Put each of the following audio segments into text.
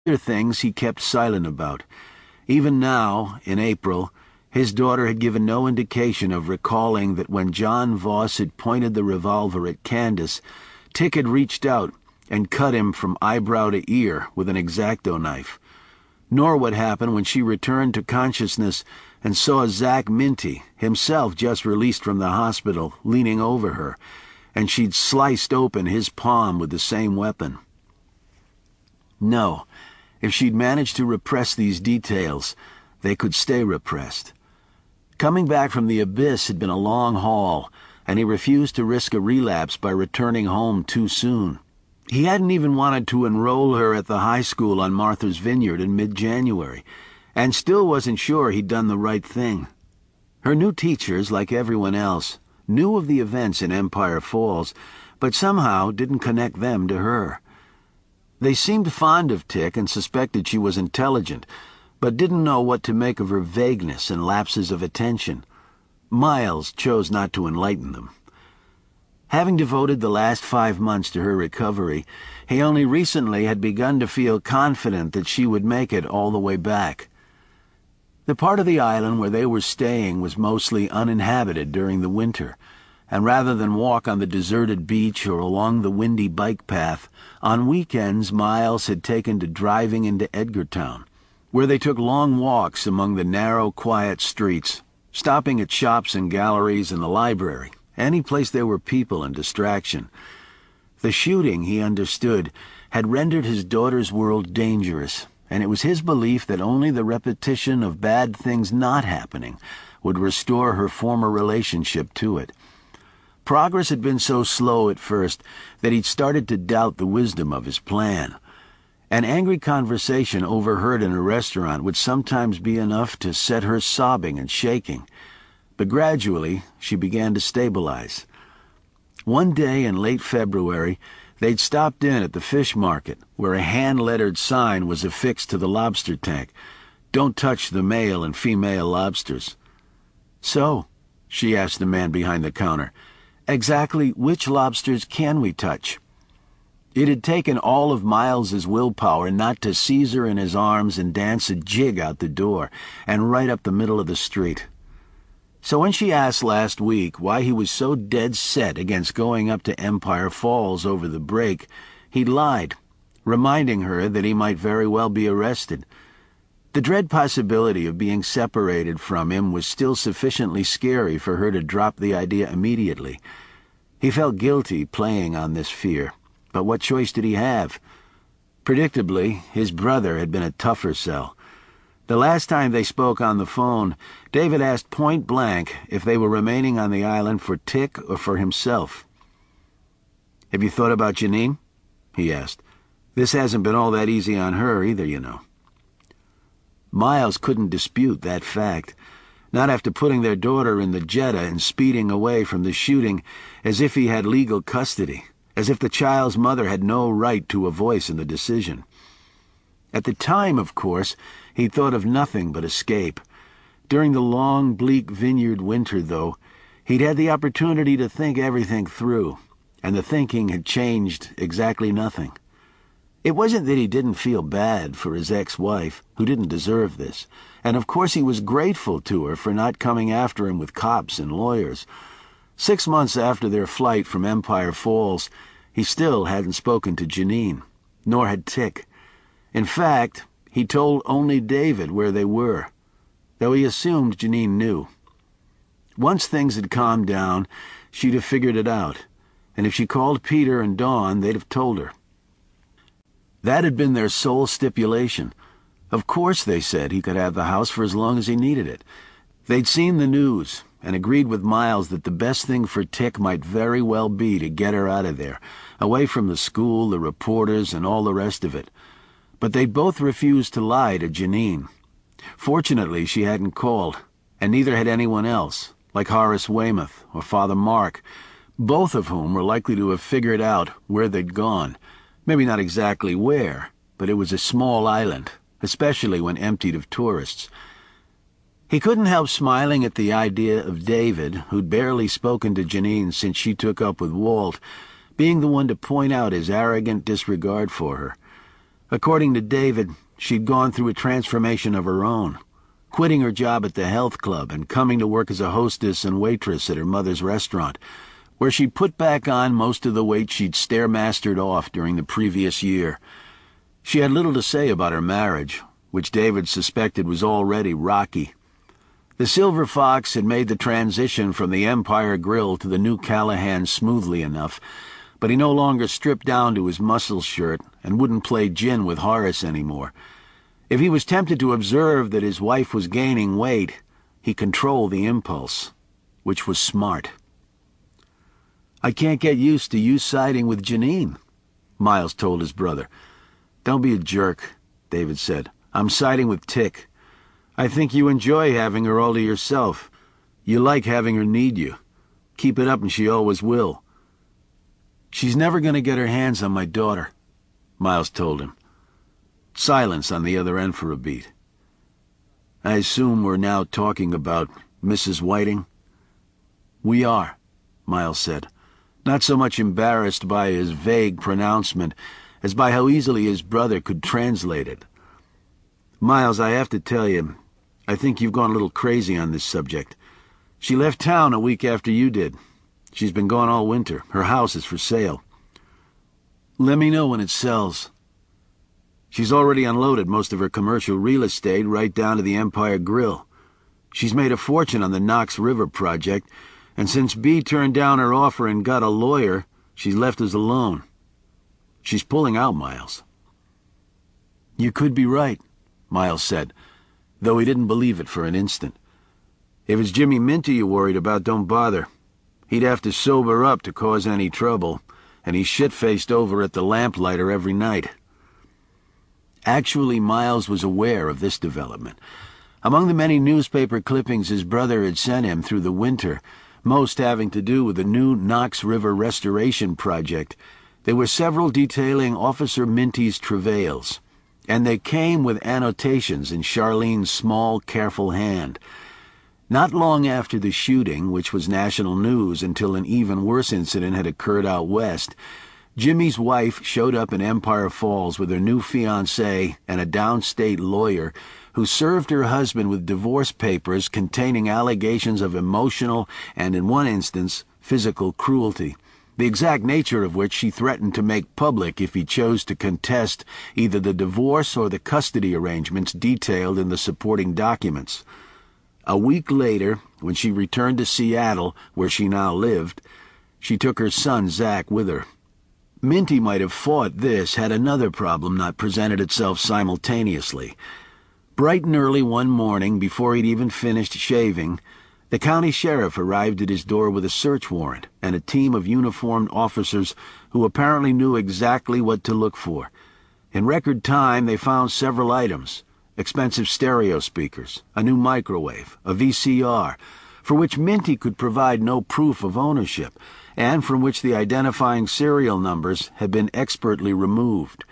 Other things he kept silent about. Even now, in April, his daughter had given no indication of recalling that when John Voss had pointed the revolver at Candace, Tick had reached out and cut him from eyebrow to ear with an X-Acto knife. Nor what happened when she returned to consciousness and saw Zach Minty, himself just released from the hospital, leaning over her, and she'd sliced open his palm with the same weapon. No, if she'd managed to repress these details, they could stay repressed. Coming back from the abyss had been a long haul, and he refused to risk a relapse by returning home too soon. He hadn't even wanted to enroll her at the high school on Martha's Vineyard in mid-January, and still wasn't sure he'd done the right thing. Her new teachers, like everyone else, knew of the events in Empire Falls, but somehow didn't connect them to her. They seemed fond of Tick and suspected she was intelligent, but didn't know what to make of her vagueness and lapses of attention. Miles chose not to enlighten them. Having devoted the last 5 months to her recovery, he only recently had begun to feel confident that she would make it all the way back. The part of the island where they were staying was mostly uninhabited during the winter, and rather than walk on the deserted beach or along the windy bike path, on weekends Miles had taken to driving into Edgartown, where they took long walks among the narrow, quiet streets, stopping at shops and galleries and the library, any place there were people and distraction. The shooting, he understood, had rendered his daughter's world dangerous, and it was his belief that only the repetition of bad things not happening would restore her former relationship to it. Progress had been so slow at first that he'd started to doubt the wisdom of his plan. An angry conversation overheard in a restaurant would sometimes be enough to set her sobbing and shaking, but gradually she began to stabilize. One day in late February, they'd stopped in at the fish market, where a hand-lettered sign was affixed to the lobster tank, "Don't touch the male and female lobsters." "So," she asked the man behind the counter, "exactly which lobsters can we touch?" It had taken all of Miles's willpower not to seize her in his arms and dance a jig out the door and right up the middle of the street. So when she asked last week why he was so dead set against going up to Empire Falls over the break, he lied, reminding her that he might very well be arrested. The dread possibility of being separated from him was still sufficiently scary for her to drop the idea immediately. He felt guilty playing on this fear. But what choice did he have? Predictably, his brother had been a tougher sell. The last time they spoke on the phone, David asked point blank if they were remaining on the island for Tick or for himself. "Have you thought about Janine?" he asked. "This hasn't been all that easy on her either, you know." Miles couldn't dispute that fact, not after putting their daughter in the Jetta and speeding away from the shooting as if he had legal custody, as if the child's mother had no right to a voice in the decision. At the time, of course, he thought of nothing but escape. During the long, bleak vineyard winter, though, he'd had the opportunity to think everything through, and the thinking had changed exactly nothing. It wasn't that he didn't feel bad for his ex-wife, who didn't deserve this, and of course he was grateful to her for not coming after him with cops and lawyers. 6 months after their flight from Empire Falls, he still hadn't spoken to Janine, nor had Tick. In fact, he told only David where they were, though he assumed Janine knew. Once things had calmed down, she'd have figured it out, and if she called Peter and Dawn, they'd have told her. That had been their sole stipulation. Of course, they said, he could have the house for as long as he needed it. They'd seen the news and agreed with Miles that the best thing for Tick might very well be to get her out of there, away from the school, the reporters, and all the rest of it. But they'd both refused to lie to Janine. Fortunately, she hadn't called, and neither had anyone else, like Horace Weymouth or Father Mark, both of whom were likely to have figured out where they'd gone. Maybe not exactly where, but it was a small island, especially when emptied of tourists. He couldn't help smiling at the idea of David, who'd barely spoken to Janine since she took up with Walt, being the one to point out his arrogant disregard for her. According to David, she'd gone through a transformation of her own, quitting her job at the health club and coming to work as a hostess and waitress at her mother's restaurant, where she'd put back on most of the weight she'd stairmastered off during the previous year. She had little to say about her marriage, which David suspected was already rocky. The Silver Fox had made the transition from the Empire Grill to the new Callahan smoothly enough, but he no longer stripped down to his muscle shirt and wouldn't play gin with Horace anymore. If he was tempted to observe that his wife was gaining weight, he controlled the impulse, which was smart. "I can't get used to you siding with Janine," Miles told his brother. "Don't be a jerk," David said. "I'm siding with Tick. I think you enjoy having her all to yourself. You like having her need you. Keep it up and she always will." "She's never going to get her hands on my daughter," Miles told him. Silence on the other end for a beat. "I assume we're now talking about Mrs. Whiting?" "We are," Miles said, not so much embarrassed by his vague pronouncement as by how easily his brother could translate it. "Miles, I have to tell you, I think you've gone a little crazy on this subject. She left town a week after you did. She's been gone all winter. Her house is for sale." "Let me know when it sells." "She's already unloaded most of her commercial real estate right down to the Empire Grill. She's made a fortune on the Knox River project, and since Bea turned down her offer and got a lawyer, she's left us alone. She's pulling out, Miles." "You could be right," Miles said, though he didn't believe it for an instant. "If it's Jimmy Minty you're worried about, don't bother. He'd have to sober up to cause any trouble, and he's shit-faced over at the Lamplighter every night." Actually, Miles was aware of this development. Among the many newspaper clippings his brother had sent him through the winter, most having to do with the new Knox River restoration project, there were several detailing Officer Minty's travails, and they came with annotations in Charlene's small, careful hand. Not long after the shooting, which was national news until an even worse incident had occurred out west, Jimmy's wife showed up in Empire Falls with her new fiancé and a downstate lawyer who served her husband with divorce papers containing allegations of emotional and, in one instance, physical cruelty, the exact nature of which she threatened to make public if he chose to contest either the divorce or the custody arrangements detailed in the supporting documents. A week later, when she returned to Seattle, where she now lived, she took her son Zach with her. Minty might have fought this had another problem not presented itself simultaneously. Bright and early one morning, before he'd even finished shaving, the county sheriff arrived at his door with a search warrant and a team of uniformed officers who apparently knew exactly what to look for. In record time, they found several items: expensive stereo speakers, a new microwave, a VCR, for which Minty could provide no proof of ownership, and from which the identifying serial numbers had been expertly removed.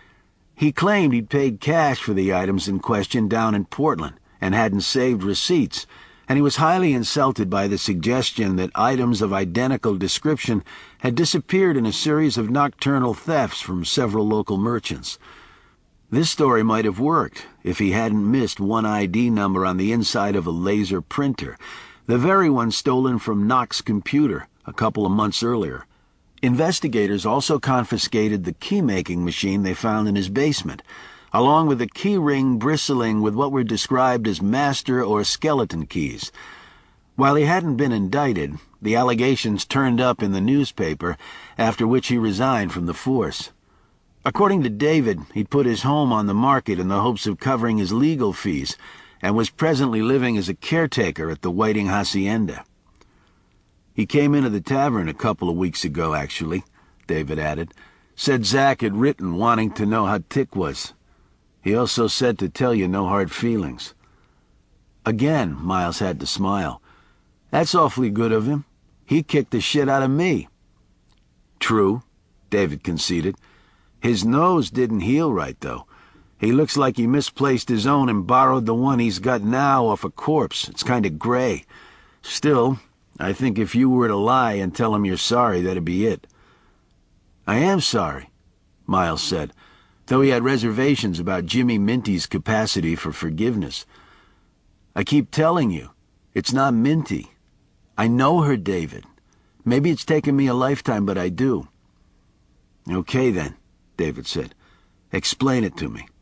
He claimed he'd paid cash for the items in question down in Portland and hadn't saved receipts, and he was highly insulted by the suggestion that items of identical description had disappeared in a series of nocturnal thefts from several local merchants. This story might have worked if he hadn't missed one ID number on the inside of a laser printer, the very one stolen from Knox's computer a couple of months earlier. Investigators also confiscated the key-making machine they found in his basement, along with a key ring bristling with what were described as master or skeleton keys. While he hadn't been indicted, the allegations turned up in the newspaper, after which he resigned from the force. According to David, he'd put his home on the market in the hopes of covering his legal fees, and was presently living as a caretaker at the Whiting Hacienda. "He came into the tavern a couple of weeks ago, actually," David added. "Said Zach had written wanting to know how Tick was. He also said to tell you no hard feelings." Again, Miles had to smile. "That's awfully good of him. He kicked the shit out of me." "True," David conceded. "His nose didn't heal right, though. He looks like he misplaced his own and borrowed the one he's got now off a corpse. It's kind of gray. Still, I think if you were to lie and tell him you're sorry, that'd be it." "I am sorry," Miles said, though he had reservations about Jimmy Minty's capacity for forgiveness. "I keep telling you, it's not Minty. I know her, David. Maybe it's taken me a lifetime, but I do." "Okay, then," David said. "Explain it to me."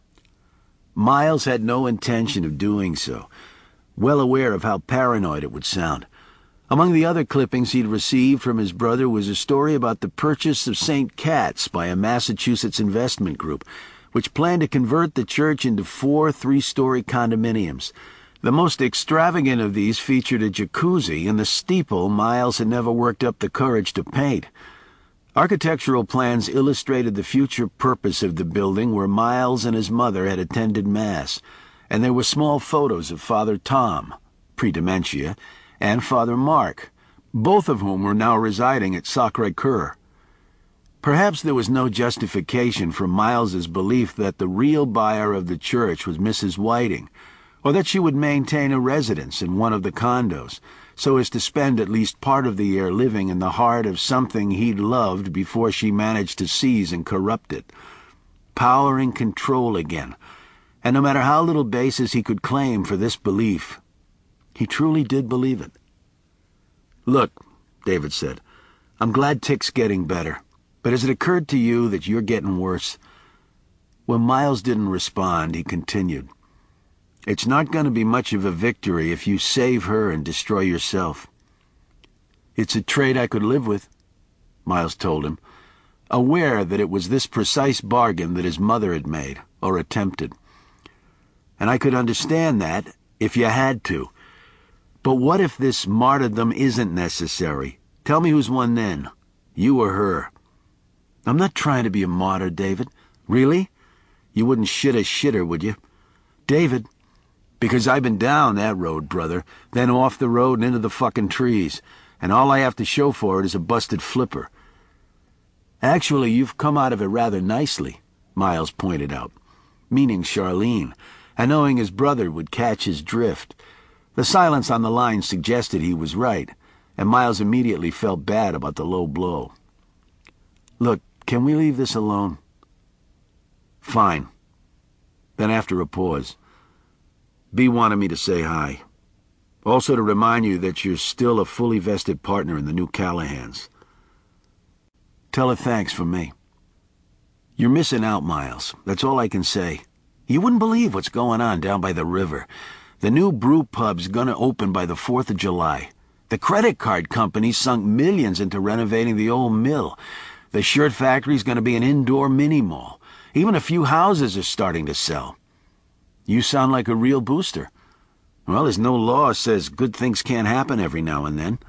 Miles had no intention of doing so, well aware of how paranoid it would sound. Among the other clippings he'd received from his brother was a story about the purchase of St. Cat's by a Massachusetts investment group, which planned to convert the church into 4 three-story condominiums. The most extravagant of these featured a jacuzzi, and the steeple Miles had never worked up the courage to paint. Architectural plans illustrated the future purpose of the building where Miles and his mother had attended Mass, and there were small photos of Father Tom, pre-dementia, and Father Mark, both of whom were now residing at Sacré-Cœur. Perhaps there was no justification for Miles's belief that the real buyer of the church was Mrs. Whiting, or that she would maintain a residence in one of the condos, so as to spend at least part of the year living in the heart of something he'd loved before she managed to seize and corrupt it. Power and control again, and no matter how little basis he could claim for this belief, he truly did believe it. "Look," David said, "I'm glad Tick's getting better, but has it occurred to you that you're getting worse?" When Miles didn't respond, he continued, "It's not going to be much of a victory if you save her and destroy yourself." "It's a trade I could live with," Miles told him, aware that it was this precise bargain that his mother had made, or attempted. "And I could understand that, if you had to. But what if this martyrdom isn't necessary? Tell me who's won then, you or her?" "I'm not trying to be a martyr, David." "Really? You wouldn't shit a shitter, would you?" "David, because I've been down that road, brother, then off the road and into the fucking trees, and all I have to show for it is a busted flipper." "Actually, you've come out of it rather nicely," Miles pointed out, meaning Charlene, and knowing his brother would catch his drift. The silence on the line suggested he was right, and Miles immediately felt bad about the low blow. "Look, can we leave this alone?" "Fine." Then after a pause, "Bea wanted me to say hi. Also to remind you that you're still a fully vested partner in the new Callahans. Tell her thanks from me." "You're missing out, Miles. That's all I can say. You wouldn't believe what's going on down by the river. The new brew pub's gonna open by the 4th of July. The credit card company sunk millions into renovating the old mill. The shirt factory's gonna be an indoor mini-mall. Even a few houses are starting to sell. You sound like a real booster." "Well, there's no law says good things can't happen every now and then."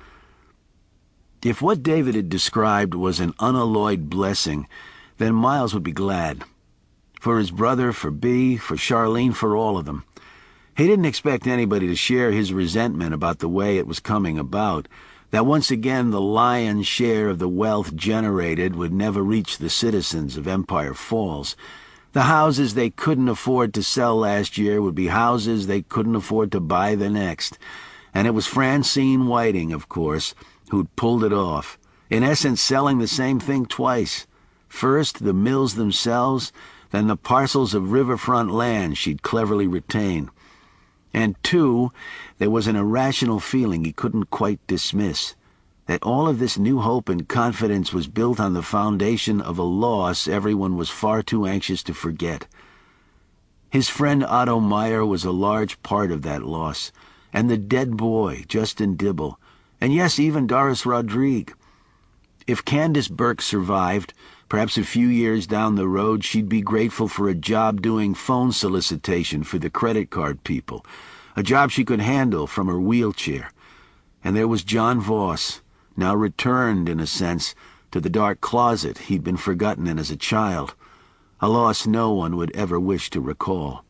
If what David had described was an unalloyed blessing, then Miles would be glad. For his brother, for Bea, for Charlene, for all of them. He didn't expect anybody to share his resentment about the way it was coming about, that once again the lion's share of the wealth generated would never reach the citizens of Empire Falls. The houses they couldn't afford to sell last year would be houses they couldn't afford to buy the next. And it was Francine Whiting, of course, who'd pulled it off, in essence selling the same thing twice. First, the mills themselves, then the parcels of riverfront land she'd cleverly retained. And two, there was an irrational feeling he couldn't quite dismiss, that all of this new hope and confidence was built on the foundation of a loss everyone was far too anxious to forget. His friend Otto Meyer was a large part of that loss, and the dead boy, Justin Dibble, and yes, even Doris Rodrigue. If Candace Burke survived, perhaps a few years down the road she'd be grateful for a job doing phone solicitation for the credit card people, a job she could handle from her wheelchair. And there was John Voss, now returned, in a sense, to the dark closet he'd been forgotten in as a child, a loss no one would ever wish to recall.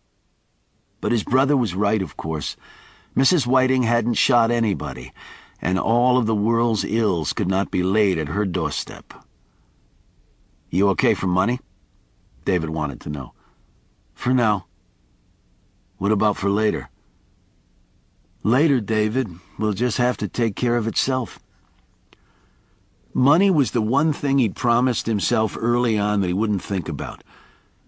But his brother was right, of course. Mrs. Whiting hadn't shot anybody, and all of the world's ills could not be laid at her doorstep. "You okay for money?" David wanted to know. "For now." "What about for later?" "Later, David, will just have to take care of itself." Money was the one thing he'd promised himself early on that he wouldn't think about.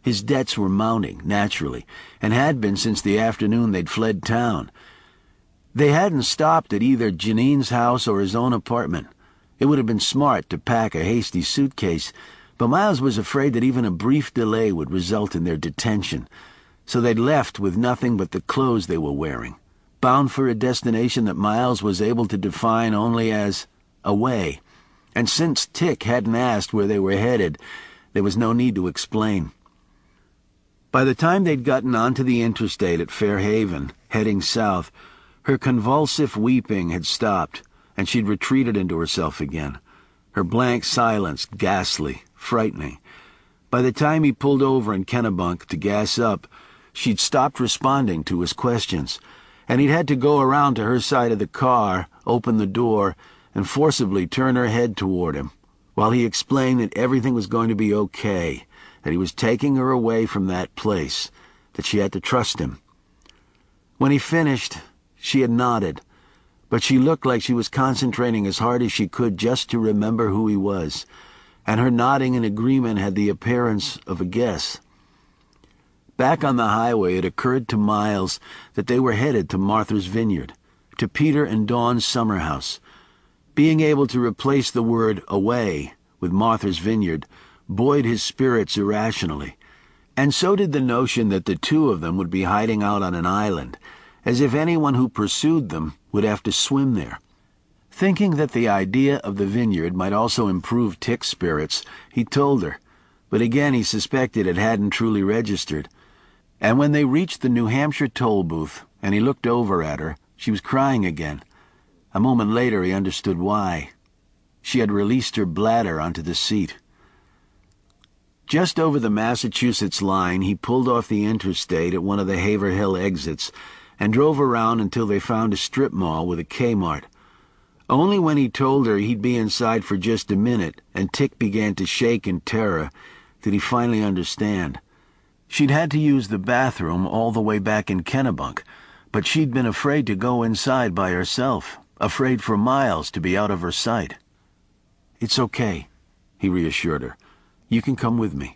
His debts were mounting, naturally, and had been since the afternoon they'd fled town. They hadn't stopped at either Janine's house or his own apartment. It would have been smart to pack a hasty suitcase, but Miles was afraid that even a brief delay would result in their detention, so they'd left with nothing but the clothes they were wearing, bound for a destination that Miles was able to define only as away. And since Tick hadn't asked where they were headed, there was no need to explain. By the time they'd gotten onto the interstate at Fairhaven, heading south, her convulsive weeping had stopped, and she'd retreated into herself again, her blank silence ghastly, frightening. By the time he pulled over in Kennebunk to gas up, she'd stopped responding to his questions, and he'd had to go around to her side of the car, open the door, and forcibly turn her head toward him, while he explained that everything was going to be okay, that he was taking her away from that place, that she had to trust him. When he finished, she had nodded, but she looked like she was concentrating as hard as she could just to remember who he was, and her nodding in agreement had the appearance of a guess. Back on the highway, it occurred to Miles that they were headed to Martha's Vineyard, to Peter and Dawn's summer house. Being able to replace the word away with Martha's Vineyard buoyed his spirits irrationally, and so did the notion that the two of them would be hiding out on an island, as if anyone who pursued them would have to swim there. Thinking that the idea of the vineyard might also improve Tick's spirits, he told her, but again he suspected it hadn't truly registered. And when they reached the New Hampshire toll booth, and he looked over at her, she was crying again. A moment later he understood why. She had released her bladder onto the seat. Just over the Massachusetts line, he pulled off the interstate at one of the Haverhill exits and drove around until they found a strip mall with a Kmart. Only when he told her he'd be inside for just a minute and Tick began to shake in terror did he finally understand. She'd had to use the bathroom all the way back in Kennebunk, but she'd been afraid to go inside by herself, afraid for Miles to be out of her sight. "It's okay," he reassured her. "You can come with me."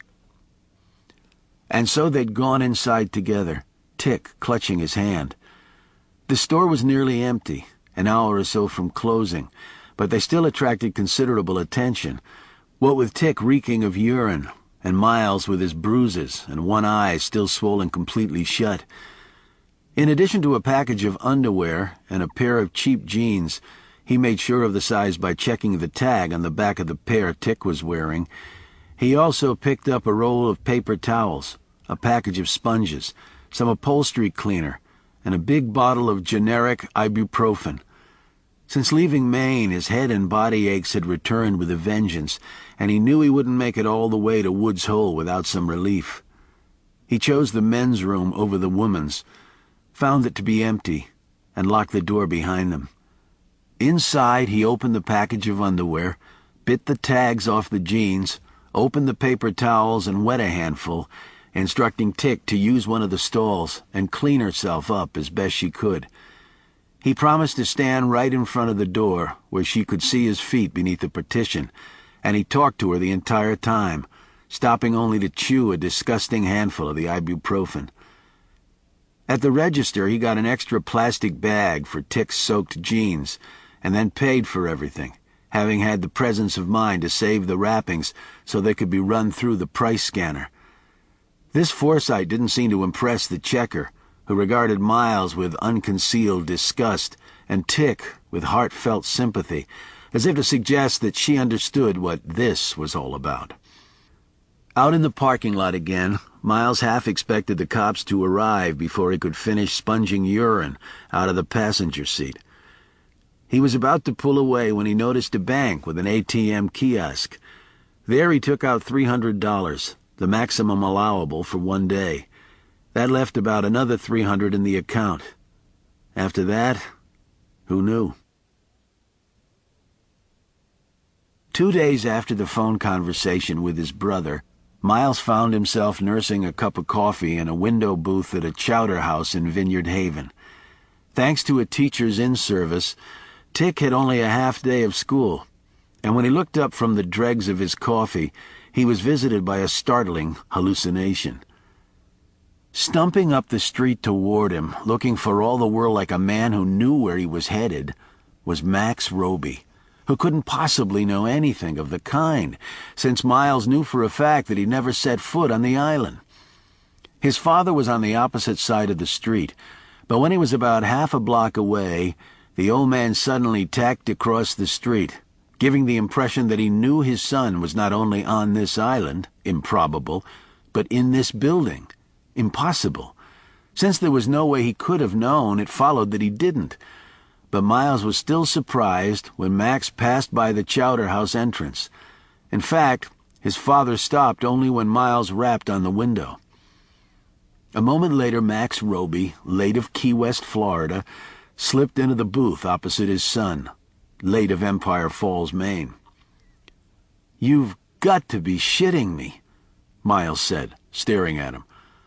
And so they'd gone inside together, Tick clutching his hand. The store was nearly empty, an hour or so from closing, but they still attracted considerable attention, what with Tick reeking of urine, and Miles with his bruises and one eye still swollen completely shut. In addition to a package of underwear and a pair of cheap jeans, he made sure of the size by checking the tag on the back of the pair Tick was wearing. He also picked up a roll of paper towels, a package of sponges, some upholstery cleaner, and a big bottle of generic ibuprofen. Since leaving Maine, his head and body aches had returned with a vengeance, and he knew he wouldn't make it all the way to Woods Hole without some relief. He chose the men's room over the women's, found it to be empty, and locked the door behind them. Inside, he opened the package of underwear, bit the tags off the jeans, opened the paper towels and wet a handful, instructing Tick to use one of the stalls and clean herself up as best she could. He promised to stand right in front of the door where she could see his feet beneath the partition, and he talked to her the entire time, stopping only to chew a disgusting handful of the ibuprofen. At the register, he got an extra plastic bag for Tick's soaked jeans, and then paid for everything, having had the presence of mind to save the wrappings so they could be run through the price scanner. This foresight didn't seem to impress the checker, who regarded Miles with unconcealed disgust, and Tick with heartfelt sympathy, as if to suggest that she understood what this was all about. Out in the parking lot again, Miles half expected the cops to arrive before he could finish sponging urine out of the passenger seat. He was about to pull away when he noticed a bank with an ATM kiosk. There he took out $300, the maximum allowable for one day. That left about another $300 in the account. After that, who knew? 2 days after the phone conversation with his brother, Miles found himself nursing a cup of coffee in a window booth at a chowder house in Vineyard Haven. Thanks to a teacher's in-service, Tick had only a half day of school, and when he looked up from the dregs of his coffee, he was visited by a startling hallucination. Stumping up the street toward him, looking for all the world like a man who knew where he was headed, was Max Roby, who couldn't possibly know anything of the kind, since Miles knew for a fact that he'd never set foot on the island. His father was on the opposite side of the street, but when he was about half a block away, the old man suddenly tacked across the street, giving the impression that he knew his son was not only on this island, improbable, but in this building, impossible. Since there was no way he could have known, it followed that he didn't. But Miles was still surprised when Max passed by the Chowder House entrance. In fact, his father stopped only when Miles rapped on the window. A moment later, Max Roby, late of Key West, Florida, slipped into the booth opposite his son, late of Empire Falls, Maine. "You've got to be shitting me," Miles said, staring at him.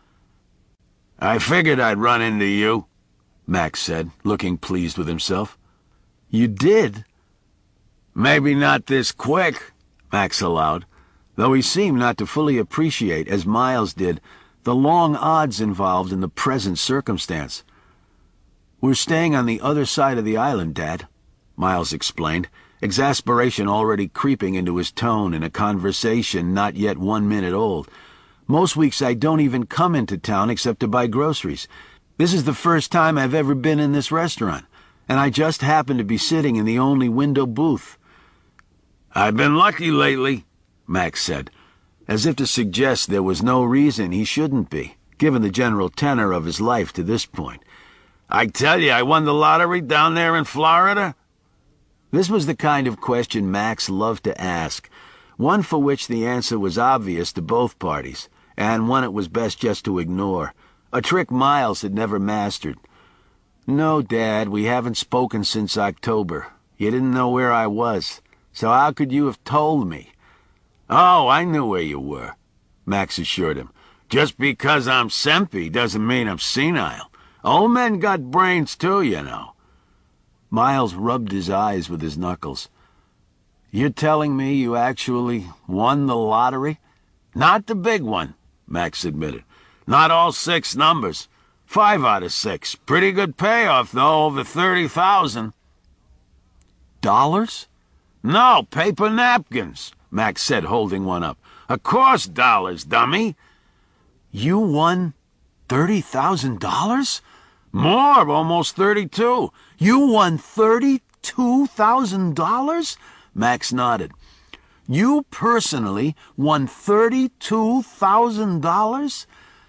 "I figured I'd run into you," Max said, looking pleased with himself. "You did?" "Maybe not this quick," Max allowed, though he seemed not to fully appreciate, as Miles did, the long odds involved in the present circumstance. "We're staying on the other side of the island, Dad," Miles explained, exasperation already creeping into his tone in a conversation not yet 1 minute old. "Most weeks I don't even come into town except to buy groceries. This is the first time I've ever been in this restaurant, and I just happen to be sitting in the only window booth." "I've been lucky lately," Max said, as if to suggest there was no reason he shouldn't be, given the general tenor of his life to this point. "I tell you, I won the lottery down there in Florida." This was the kind of question Max loved to ask, one for which the answer was obvious to both parties, and one it was best just to ignore, a trick Miles had never mastered. "No, Dad, we haven't spoken since October. You didn't know where I was, so how could you have told me?" "Oh, I knew where you were," Max assured him. "Just because I'm sempy doesn't mean I'm senile. Old men got brains too, you know." Miles rubbed his eyes with his knuckles. "You're telling me you actually won the lottery?" "Not the big one," Max admitted. "Not all 6 numbers. 5 out of 6. Pretty good payoff, though, over 30,000. "Dollars?" "No, paper napkins," Max said, holding one up. "Of course dollars, dummy." "You won $30,000? More, almost 32. You won $32,000? Max nodded. "You personally won $32,000?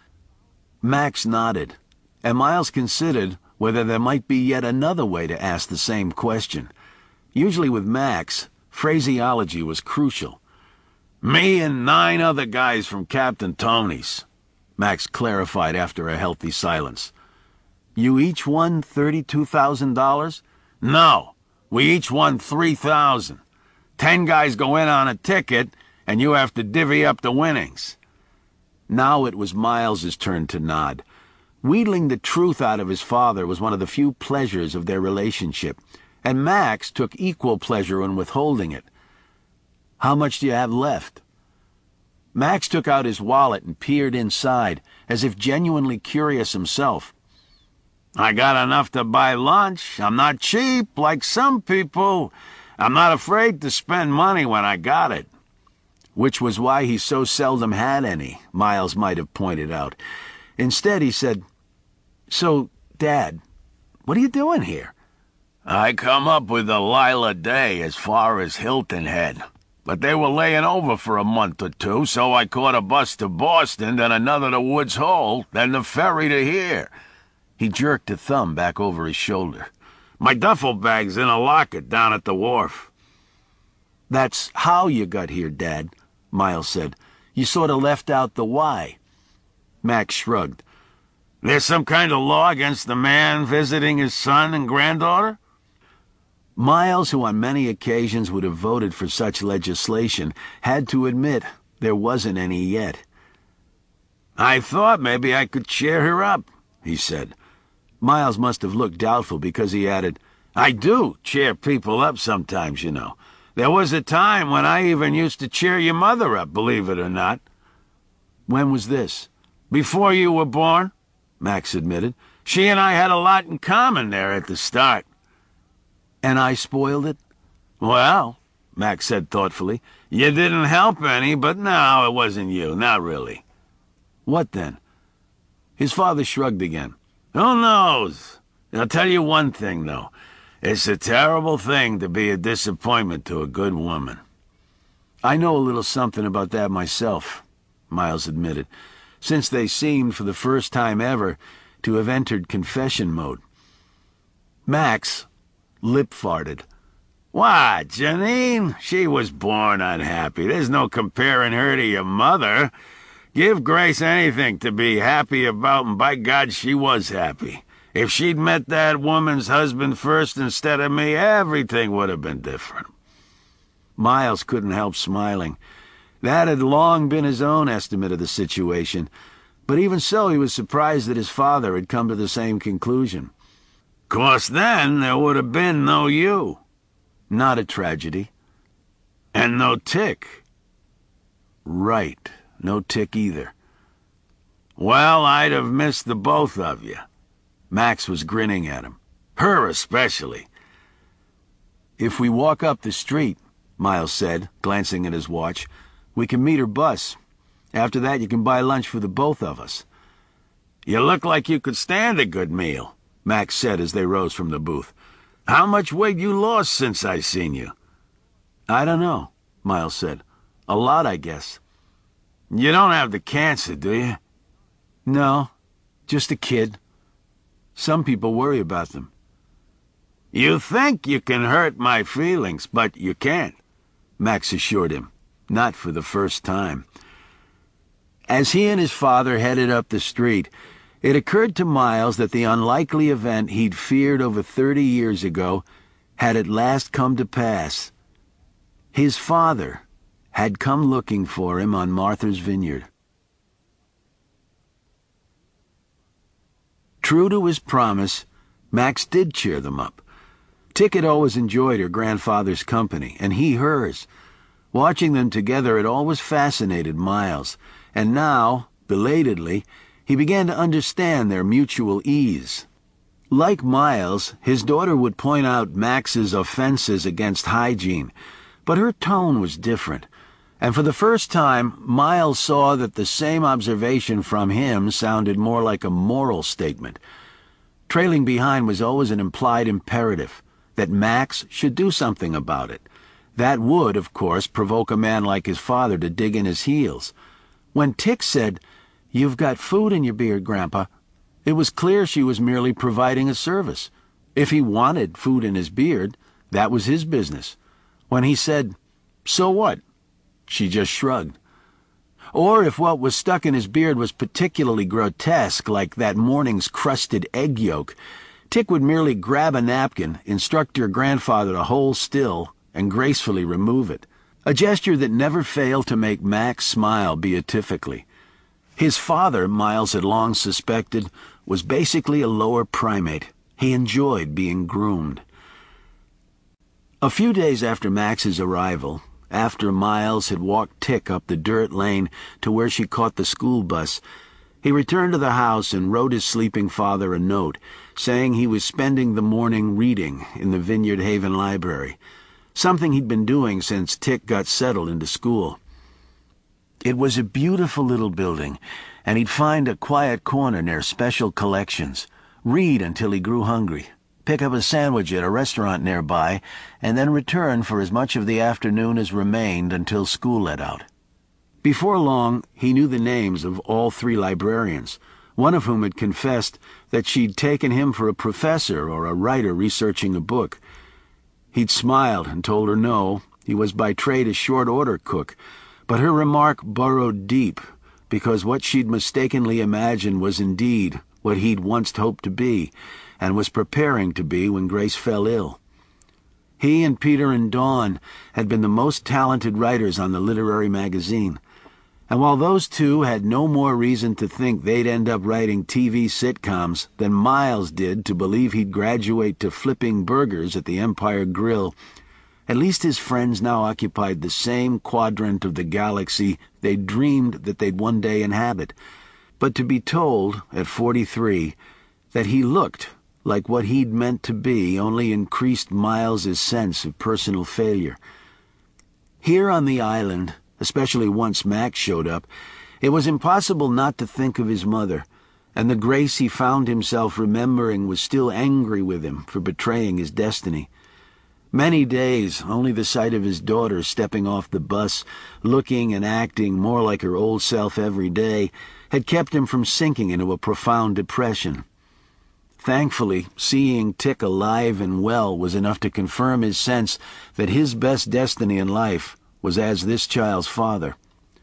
Max nodded, and Miles considered whether there might be yet another way to ask the same question. Usually with Max, phraseology was crucial. "Me and 9 other guys from Captain Tony's," Max clarified after a healthy silence. "You each won $32,000? "No, we each won 3,000. 10 guys go in on a ticket, and you have to divvy up the winnings." Now it was Miles's turn to nod. Wheedling the truth out of his father was one of the few pleasures of their relationship, and Max took equal pleasure in withholding it. "How much do you have left?" Max took out his wallet and peered inside, as if genuinely curious himself. "I got enough to buy lunch. I'm not cheap, like some people. I'm not afraid to spend money when I got it." Which was why he so seldom had any, Miles might have pointed out. Instead, he said, "So, Dad, what are you doing here?" "I come up with the Lila Day as far as Hilton Head. But they were laying over for a month or 2, so I caught a bus to Boston, then another to Woods Hole, then the ferry to here." He jerked a thumb back over his shoulder. "My duffel bag's in a locker down at the wharf." "That's how you got here, Dad," Miles said. "You sort of left out the why." Max shrugged. "There's some kind of law against the man visiting his son and granddaughter?" Miles, who on many occasions would have voted for such legislation, had to admit there wasn't any yet. "I thought maybe I could cheer her up," he said. Miles must have looked doubtful because he added, "I do cheer people up sometimes, you know. There was a time when I even used to cheer your mother up, believe it or not." "When was this?" Before you were born, Max admitted. She and I had a lot in common there at the start. And I spoiled it? Well, Max said thoughtfully, you didn't help any, but no, it wasn't you, not really. What then? His father shrugged again. Who knows? I'll tell you one thing, though. It's a terrible thing to be a disappointment to a good woman. I know a little something about that myself, Miles admitted, since they seemed, for the first time ever, to have entered confession mode. Max lip-farted. What, Janine? She was born unhappy. There's no comparing her to your mother. Give Grace anything to be happy about, and by God, she was happy. If she'd met that woman's husband first instead of me, everything would have been different. Miles couldn't help smiling. That had long been his own estimate of the situation, but even so he was surprised that his father had come to the same conclusion. Course then there would have been no you. Not a tragedy. And no Tick. Right, no Tick either. Well, I'd have missed the both of you. Max was grinning at him. Her especially. If we walk up the street, Miles said, glancing at his watch, we can meet her bus. After that, you can buy lunch for the both of us. You look like you could stand a good meal, Max said as they rose from the booth. How much weight you lost since I seen you? I don't know, Miles said. A lot, I guess. You don't have the cancer, do you? No, just a kid. Some people worry about them. You think you can hurt my feelings, but you can't, Max assured him, not for the first time. As he and his father headed up the street, it occurred to Miles that the unlikely event he'd feared over 30 years ago had at last come to pass. His father had come looking for him on Martha's Vineyard. True to his promise, Max did cheer them up. Tick had always enjoyed her grandfather's company, and he hers. Watching them together had always fascinated Miles, and now, belatedly, he began to understand their mutual ease. Like Miles, his daughter would point out Max's offenses against hygiene, but her tone was different, and for the first time, Miles saw that the same observation from him sounded more like a moral statement. Trailing behind was always an implied imperative, that Max should do something about it. That would, of course, provoke a man like his father to dig in his heels. When Tick said, "You've got food in your beard, Grandpa," it was clear she was merely providing a service. If he wanted food in his beard, that was his business. When he said, "So what?" she just shrugged. Or if what was stuck in his beard was particularly grotesque, like that morning's crusted egg yolk, Tick would merely grab a napkin, instruct her grandfather to hold still, and gracefully remove it. A gesture that never failed to make Max smile beatifically. His father, Miles had long suspected, was basically a lower primate. He enjoyed being groomed. A few days after Max's arrival, after Miles had walked Tick up the dirt lane to where she caught the school bus, he returned to the house and wrote his sleeping father a note, saying he was spending the morning reading in the Vineyard Haven Library, something he'd been doing since Tick got settled into school. It was a beautiful little building, and he'd find a quiet corner near special collections, read until he grew hungry, pick up a sandwich at a restaurant nearby, and then return for as much of the afternoon as remained until school let out. Before long, he knew the names of all 3 librarians, one of whom had confessed that she'd taken him for a professor or a writer researching a book. He'd smiled and told her no, he was by trade a short-order cook, but her remark burrowed deep, because what she'd mistakenly imagined was indeed what he'd once hoped to be, and was preparing to be when Grace fell ill. He and Peter and Dawn had been the most talented writers on the literary magazine, and while those two had no more reason to think they'd end up writing TV sitcoms than Miles did to believe he'd graduate to flipping burgers at the Empire Grill, at least his friends now occupied the same quadrant of the galaxy they dreamed that they'd one day inhabit. But to be told, at 43, that he looked like what he'd meant to be only increased Miles's sense of personal failure. Here on the island, especially once Max showed up, it was impossible not to think of his mother, and the Grace he found himself remembering was still angry with him for betraying his destiny. Many days, only the sight of his daughter stepping off the bus, looking and acting more like her old self every day, had kept him from sinking into a profound depression. Thankfully, seeing Tick alive and well was enough to confirm his sense that his best destiny in life was as this child's father.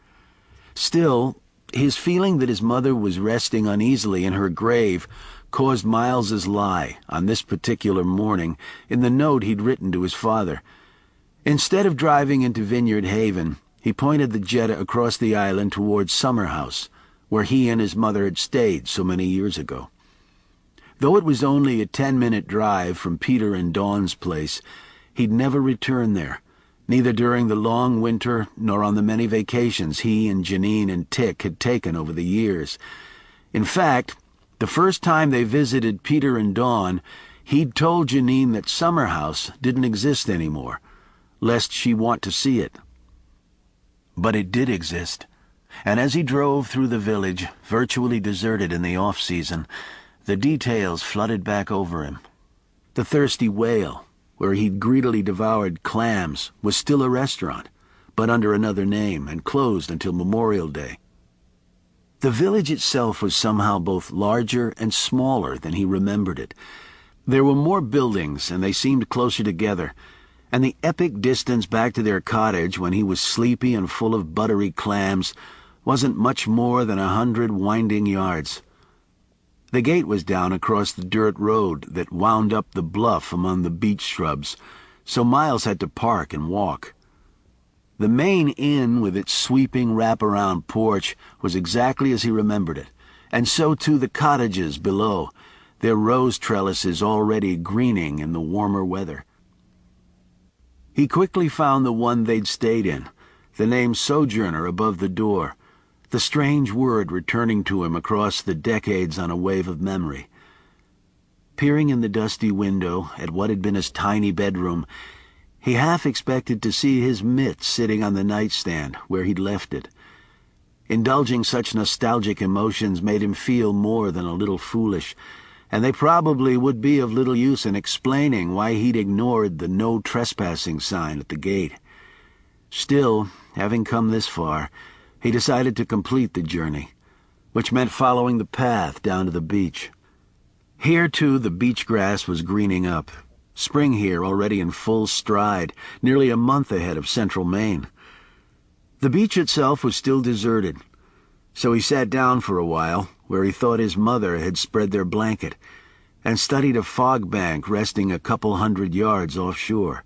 Still, his feeling that his mother was resting uneasily in her grave caused Miles's lie on this particular morning in the note he'd written to his father. Instead of driving into Vineyard Haven, he pointed the Jetta across the island towards Summerhouse, where he and his mother had stayed so many years ago. Though it was only a 10-minute drive from Peter and Dawn's place, he'd never return there, neither during the long winter nor on the many vacations he and Janine and Tick had taken over the years. In fact, the first time they visited Peter and Dawn, he'd told Janine that Summerhouse didn't exist anymore, lest she want to see it. But it did exist, and as he drove through the village, virtually deserted in the off-season, the details flooded back over him. The Thirsty Whale, where he'd greedily devoured clams, was still a restaurant, but under another name and closed until Memorial Day. The village itself was somehow both larger and smaller than he remembered it. There were more buildings, and they seemed closer together, and the epic distance back to their cottage when he was sleepy and full of buttery clams wasn't much more than 100 winding yards. The gate was down across the dirt road that wound up the bluff among the beech shrubs, so Miles had to park and walk. The main inn with its sweeping wraparound porch was exactly as he remembered it, and so too the cottages below, their rose trellises already greening in the warmer weather. He quickly found the one they'd stayed in, the name Sojourner above the door, the strange word returning to him across the decades on a wave of memory. Peering in the dusty window at what had been his tiny bedroom, he half expected to see his mitt sitting on the nightstand where he'd left it. Indulging such nostalgic emotions made him feel more than a little foolish, and they probably would be of little use in explaining why he'd ignored the no trespassing sign at the gate. Still, having come this far, he decided to complete the journey, which meant following the path down to the beach. Here, too, the beach grass was greening up. Spring here already in full stride, nearly a month ahead of Central Maine. The beach itself was still deserted, so he sat down for a while where he thought his mother had spread their blanket, and studied a fog bank resting a couple 100 yards offshore.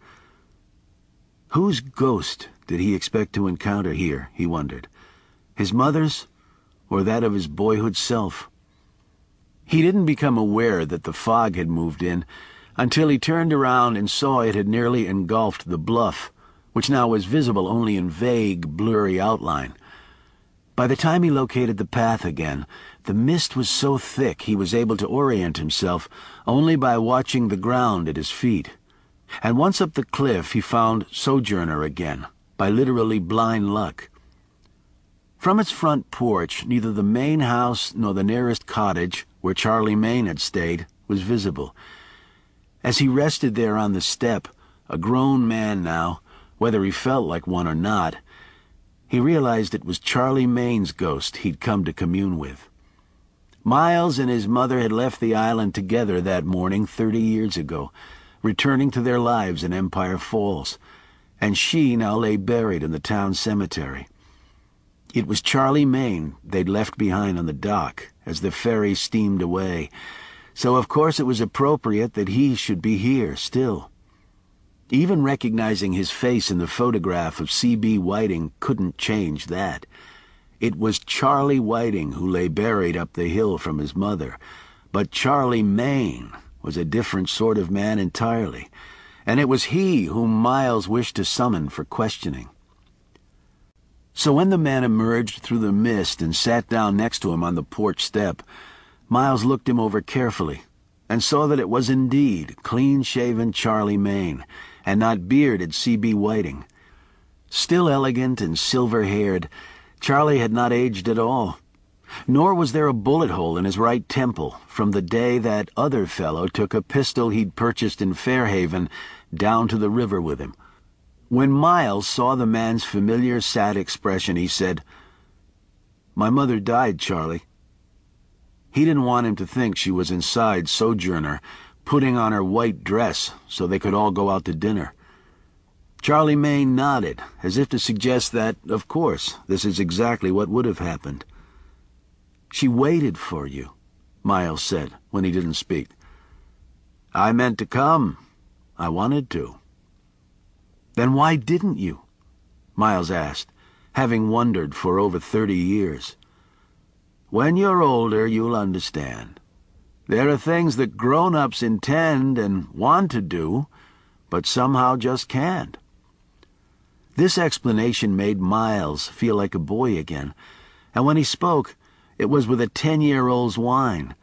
Whose ghost did he expect to encounter here, he wondered? His mother's, or that of his boyhood self? He didn't become aware that the fog had moved in until he turned around and saw it had nearly engulfed the bluff, which now was visible only in vague, blurry outline. By the time he located the path again, the mist was so thick he was able to orient himself only by watching the ground at his feet. And once up the cliff he found Sojourner again, by literally blind luck. From its front porch, neither the main house nor the nearest cottage, where Charlie Maine had stayed, was visible. As he rested there on the step, a grown man now, whether he felt like one or not, he realized it was Charlie Maine's ghost he'd come to commune with. Miles and his mother had left the island together that morning 30 years ago, returning to their lives in Empire Falls, and she now lay buried in the town cemetery. It was Charlie Maine they'd left behind on the dock as the ferry steamed away, so of course it was appropriate that he should be here still. Even recognizing his face in the photograph of C.B. Whiting couldn't change that. It was Charlie Whiting who lay buried up the hill from his mother, but Charlie Maine was a different sort of man entirely, and it was he whom Miles wished to summon for questioning. So when the man emerged through the mist and sat down next to him on the porch step, Miles looked him over carefully and saw that it was indeed clean-shaven Charlie Maine, and not bearded C.B. Whiting. Still elegant and silver-haired, Charlie had not aged at all, nor was there a bullet hole in his right temple from the day that other fellow took a pistol he'd purchased in Fairhaven down to the river with him. When Miles saw the man's familiar, sad expression, he said, "My mother died, Charlie." He didn't want him to think she was inside Sojourner, putting on her white dress so they could all go out to dinner. Charlie Maine nodded, as if to suggest that, of course, this is exactly what would have happened. "She waited for you," Miles said when he didn't speak. "I meant to come. I wanted to." "Then why didn't you?" Miles asked, having wondered for over 30 years. "When you're older, you'll understand. There are things that grown-ups intend and want to do, but somehow just can't." This explanation made Miles feel like a boy again, and when he spoke, it was with a 10-year-old's whine.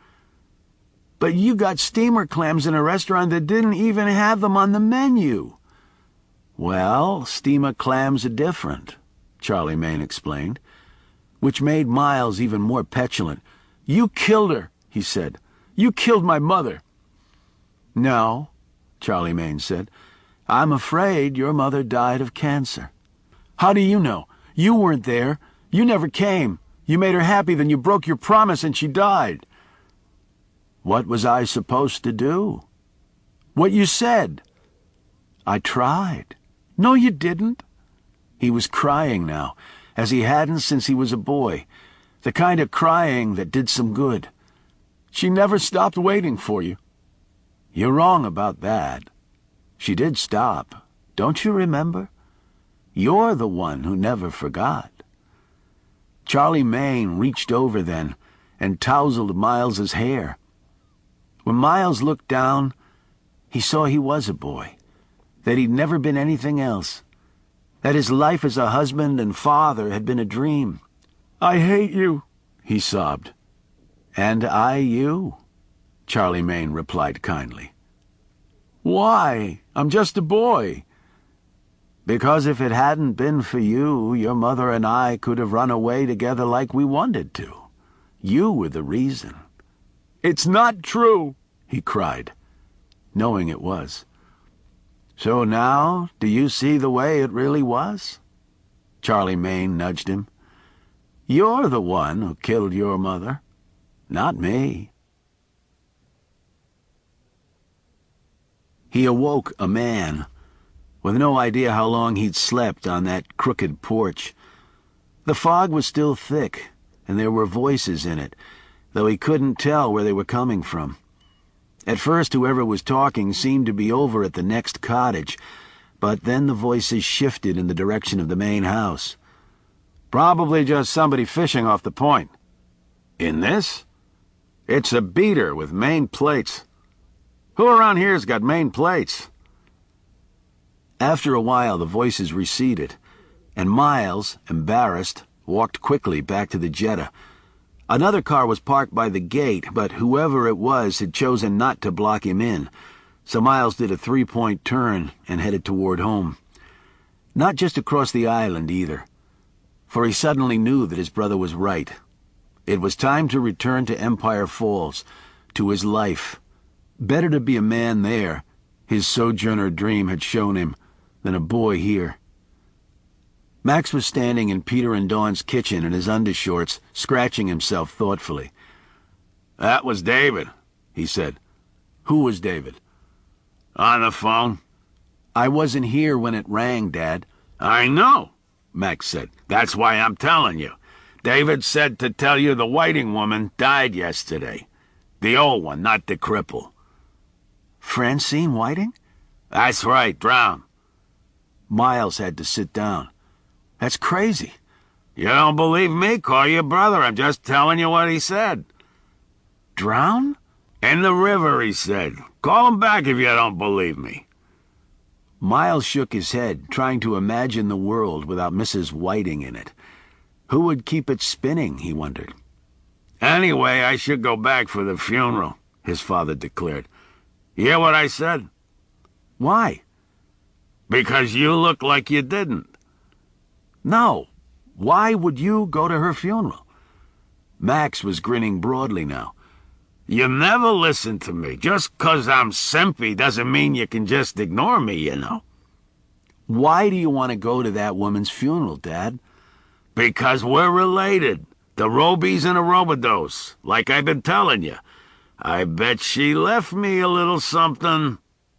"But you got steamer clams in a restaurant that didn't even have them on the menu." "Well, steamer clams are different," Charlie Maine explained, which made Miles even more petulant. "You killed her," he said. "You killed my mother." "No," Charlie Maine said. "I'm afraid your mother died of cancer." "How do you know? You weren't there. You never came. You made her happy, then you broke your promise and she died." "What was I supposed to do?" "What you said." "I tried." "No, you didn't." He was crying now, as he hadn't since he was a boy, the kind of crying that did some good. "She never stopped waiting for you." "You're wrong about that. She did stop. Don't you remember? You're the one who never forgot." Charlie Maine reached over then and tousled Miles's hair. When Miles looked down, he saw he was a boy, that he'd never been anything else, that his life as a husband and father had been a dream. "I hate you," he sobbed. "And I you," Charlie Maine replied kindly. "Why? I'm just a boy." "Because if it hadn't been for you, your mother and I could have run away together like we wanted to. You were the reason." "It's not true," he cried, knowing it was. "So now, do you see the way it really was?" Charlie Maine nudged him. "You're the one who killed your mother, not me." He awoke a man, with no idea how long he'd slept on that crooked porch. The fog was still thick, and there were voices in it, though he couldn't tell where they were coming from. At first, whoever was talking seemed to be over at the next cottage, but then the voices shifted in the direction of the main house. "Probably just somebody fishing off the point." "In this?" "It's a beater with Maine plates. Who around here's got Maine plates?" After a while, the voices receded, and Miles, embarrassed, walked quickly back to the Jetta. Another car was parked by the gate, but whoever it was had chosen not to block him in, so Miles did a 3-point turn and headed toward home. Not just across the island, either, for he suddenly knew that his brother was right. It was time to return to Empire Falls, to his life. Better to be a man there, his Sojourner dream had shown him, than a boy here. Max was standing in Peter and Dawn's kitchen in his undershorts, scratching himself thoughtfully. "That was David," he said. "Who was David?" "On the phone." "I wasn't here when it rang, Dad." "I know," Max said. "That's why I'm telling you. David said to tell you the Whiting woman died yesterday. The old one, not the cripple." "Francine Whiting?" "That's right, drowned." Miles had to sit down. "That's crazy." "You don't believe me? Call your brother. I'm just telling you what he said." "Drown?" "In the river," he said. "Call him back if you don't believe me." Miles shook his head, trying to imagine the world without Mrs. Whiting in it. Who would keep it spinning, he wondered. "Anyway, I should go back for the funeral," his father declared. "You hear what I said?" "Why?" "Because you look like you didn't." "No. Why would you go to her funeral?" Max was grinning broadly now. "You never listen to me. Just 'cause I'm simpy doesn't mean you can just ignore me, you know." "Why do you want to go to that woman's funeral, Dad?" "Because we're related. The Robies and the Robidos, like I've been telling you. I bet she left me a little something."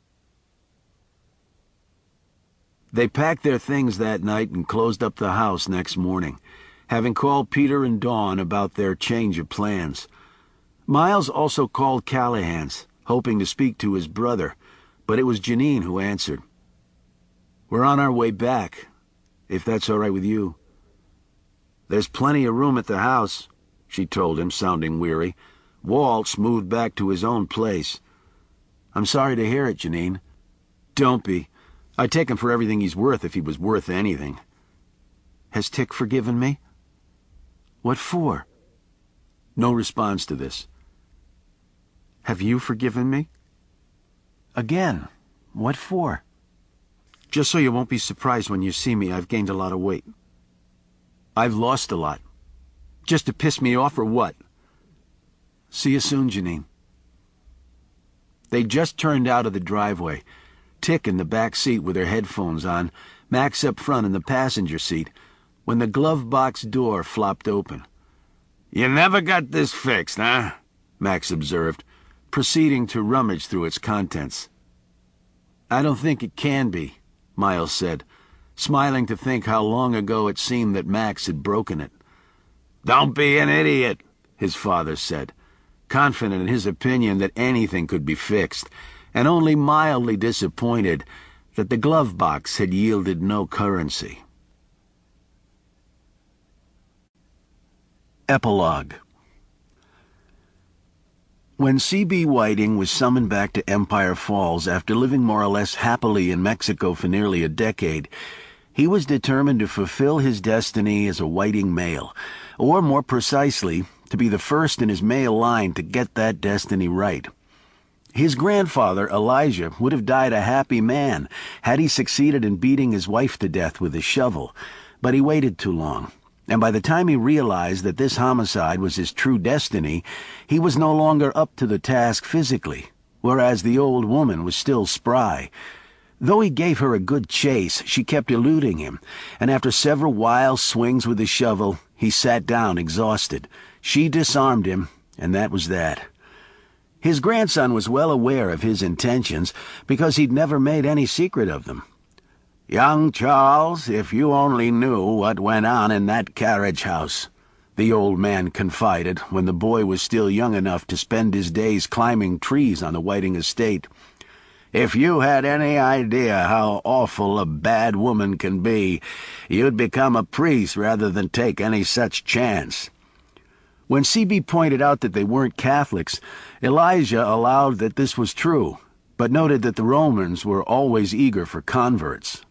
They packed their things that night and closed up the house next morning, having called Peter and Dawn about their change of plans. Miles also called Callahan's, hoping to speak to his brother, but it was Janine who answered. "We're on our way back, if that's all right with you." "There's plenty of room at the house," she told him, sounding weary. Waltz moved back to his own place. "I'm sorry to hear it, Janine." "Don't be. I'd take him for everything he's worth if he was worth anything." "Has Tick forgiven me?" "What for?" No response to this. "Have you forgiven me?" "Again. What for?" "Just so you won't be surprised when you see me, I've gained a lot of weight." "I've lost a lot. Just to piss me off or what?" "See you soon, Janine." They just turned out of the driveway, Tick in the back seat with her headphones on, Max up front in the passenger seat, when the glove box door flopped open. "You never got this fixed, huh?" Max observed, proceeding to rummage through its contents. "I don't think it can be," Miles said, smiling to think how long ago it seemed that Max had broken it. "Don't be an idiot," his father said, confident in his opinion that anything could be fixed, and only mildly disappointed that the glove box had yielded no currency. Epilogue. When C.B. Whiting was summoned back to Empire Falls after living more or less happily in Mexico for nearly a decade, he was determined to fulfill his destiny as a Whiting male, or more precisely, to be the first in his male line to get that destiny right. His grandfather, Elijah, would have died a happy man had he succeeded in beating his wife to death with a shovel, but he waited too long, and by the time he realized that this homicide was his true destiny, he was no longer up to the task physically, whereas the old woman was still spry. Though he gave her a good chase, she kept eluding him, and after several wild swings with the shovel, he sat down exhausted. She disarmed him, and that was that. His grandson was well aware of his intentions, because he'd never made any secret of them. "Young Charles, if you only knew what went on in that carriage house," the old man confided when the boy was still young enough to spend his days climbing trees on the Whiting estate. "If you had any idea how awful a bad woman can be, you'd become a priest rather than take any such chance." When C.B. pointed out that they weren't Catholics, Elijah allowed that this was true, but noted that the Romans were always eager for converts.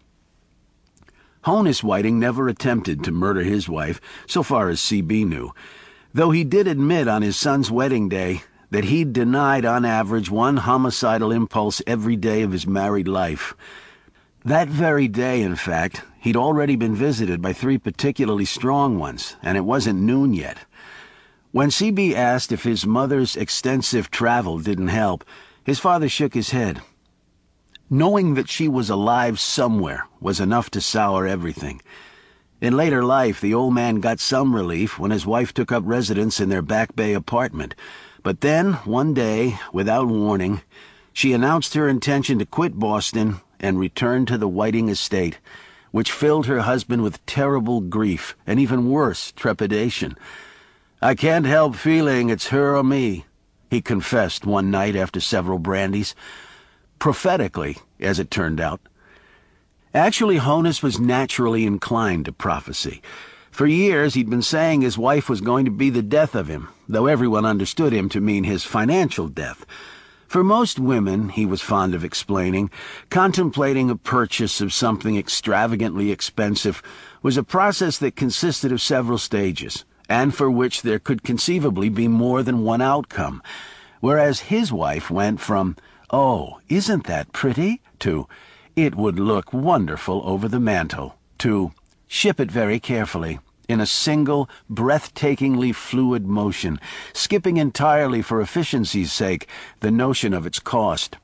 Honus Whiting never attempted to murder his wife, so far as C.B. knew, though he did admit on his son's wedding day that he'd denied on average one homicidal impulse every day of his married life. That very day, in fact, he'd already been visited by 3 particularly strong ones, and it wasn't noon yet. When C.B. asked if his mother's extensive travel didn't help, his father shook his head. Knowing that she was alive somewhere was enough to sour everything. In later life, the old man got some relief when his wife took up residence in their Back Bay apartment. But then, one day, without warning, she announced her intention to quit Boston and return to the Whiting estate, which filled her husband with terrible grief and even worse, trepidation. "I can't help feeling it's her or me," he confessed one night after several brandies. Prophetically, as it turned out. Actually, Honus was naturally inclined to prophecy. For years, he'd been saying his wife was going to be the death of him, though everyone understood him to mean his financial death. For most women, he was fond of explaining, contemplating a purchase of something extravagantly expensive was a process that consisted of several stages, and for which there could conceivably be more than one outcome, whereas his wife went from, "Oh, isn't that pretty?" to, "It would look wonderful over the mantel," to, "Ship it very carefully," in a single, breathtakingly fluid motion, skipping entirely for efficiency's sake the notion of its cost.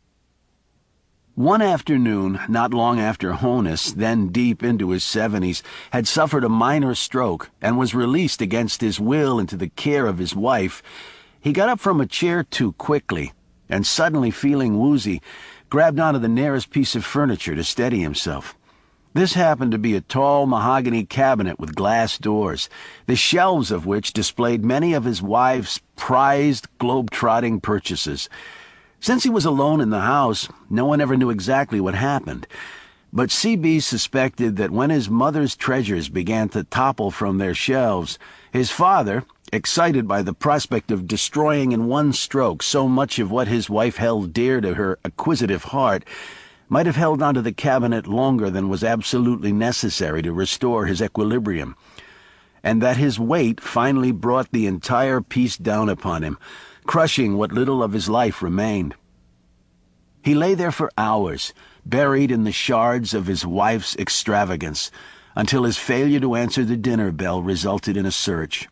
One afternoon, not long after Honus, then deep into his 70s, had suffered a minor stroke and was released against his will into the care of his wife, he got up from a chair too quickly, and suddenly feeling woozy, grabbed onto the nearest piece of furniture to steady himself. This happened to be a tall mahogany cabinet with glass doors, the shelves of which displayed many of his wife's prized globe-trotting purchases. Since he was alone in the house, no one ever knew exactly what happened, but C.B. suspected that when his mother's treasures began to topple from their shelves, his father, excited by the prospect of destroying in one stroke so much of what his wife held dear to her acquisitive heart, might have held onto the cabinet longer than was absolutely necessary to restore his equilibrium, and that his weight finally brought the entire piece down upon him, crushing what little of his life remained. He lay there for hours, buried in the shards of his wife's extravagance, until his failure to answer the dinner bell resulted in a search.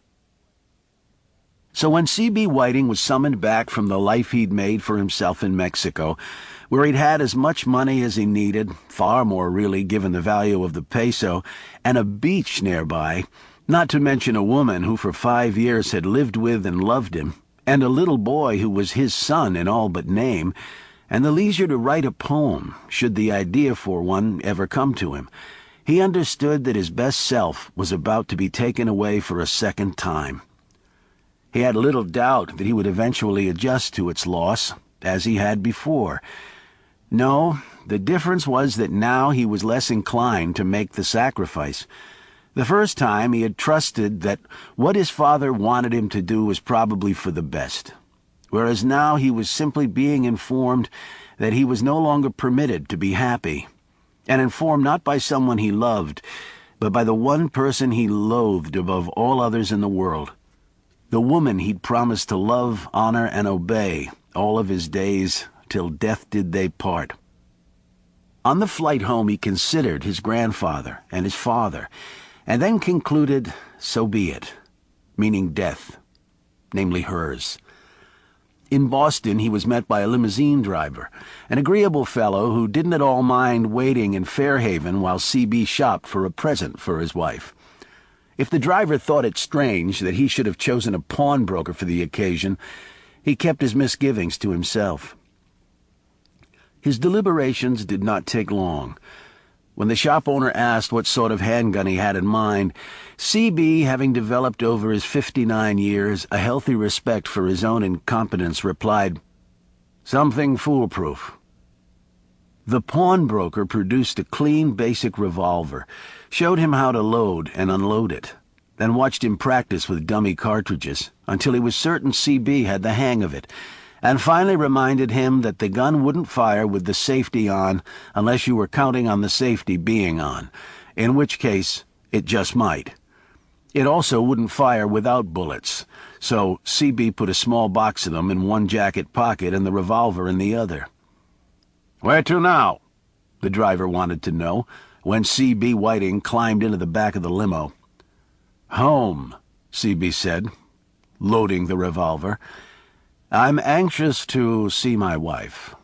So when C.B. Whiting was summoned back from the life he'd made for himself in Mexico, where he'd had as much money as he needed, far more really given the value of the peso, and a beach nearby, not to mention a woman who for 5 years had lived with and loved him, and a little boy who was his son in all but name, and the leisure to write a poem, should the idea for one ever come to him, he understood that his best self was about to be taken away for a second time. He had little doubt that he would eventually adjust to its loss, as he had before. No, the difference was that now he was less inclined to make the sacrifice. The first time he had trusted that what his father wanted him to do was probably for the best, whereas now he was simply being informed that he was no longer permitted to be happy, and informed not by someone he loved, but by the one person he loathed above all others in the world, the woman he'd promised to love, honor, and obey all of his days, till death did they part. On the flight home he considered his grandfather and his father, and then concluded, so be it, meaning death, namely hers. In Boston he was met by a limousine driver, an agreeable fellow who didn't at all mind waiting in Fairhaven while C.B. shopped for a present for his wife. If the driver thought it strange that he should have chosen a pawnbroker for the occasion, he kept his misgivings to himself. His deliberations did not take long. When the shop owner asked what sort of handgun he had in mind, C.B., having developed over his 59 years a healthy respect for his own incompetence, replied, "Something foolproof." The pawnbroker produced a clean, basic revolver, showed him how to load and unload it, then watched him practice with dummy cartridges until he was certain C.B. had the hang of it, and finally reminded him that the gun wouldn't fire with the safety on unless you were counting on the safety being on, in which case it just might. It also wouldn't fire without bullets, so C.B. put a small box of them in one jacket pocket and the revolver in the other. "Where to now?" the driver wanted to know, when C.B. Whiting climbed into the back of the limo. "Home," C.B. said, loading the revolver. "I'm anxious to see my wife."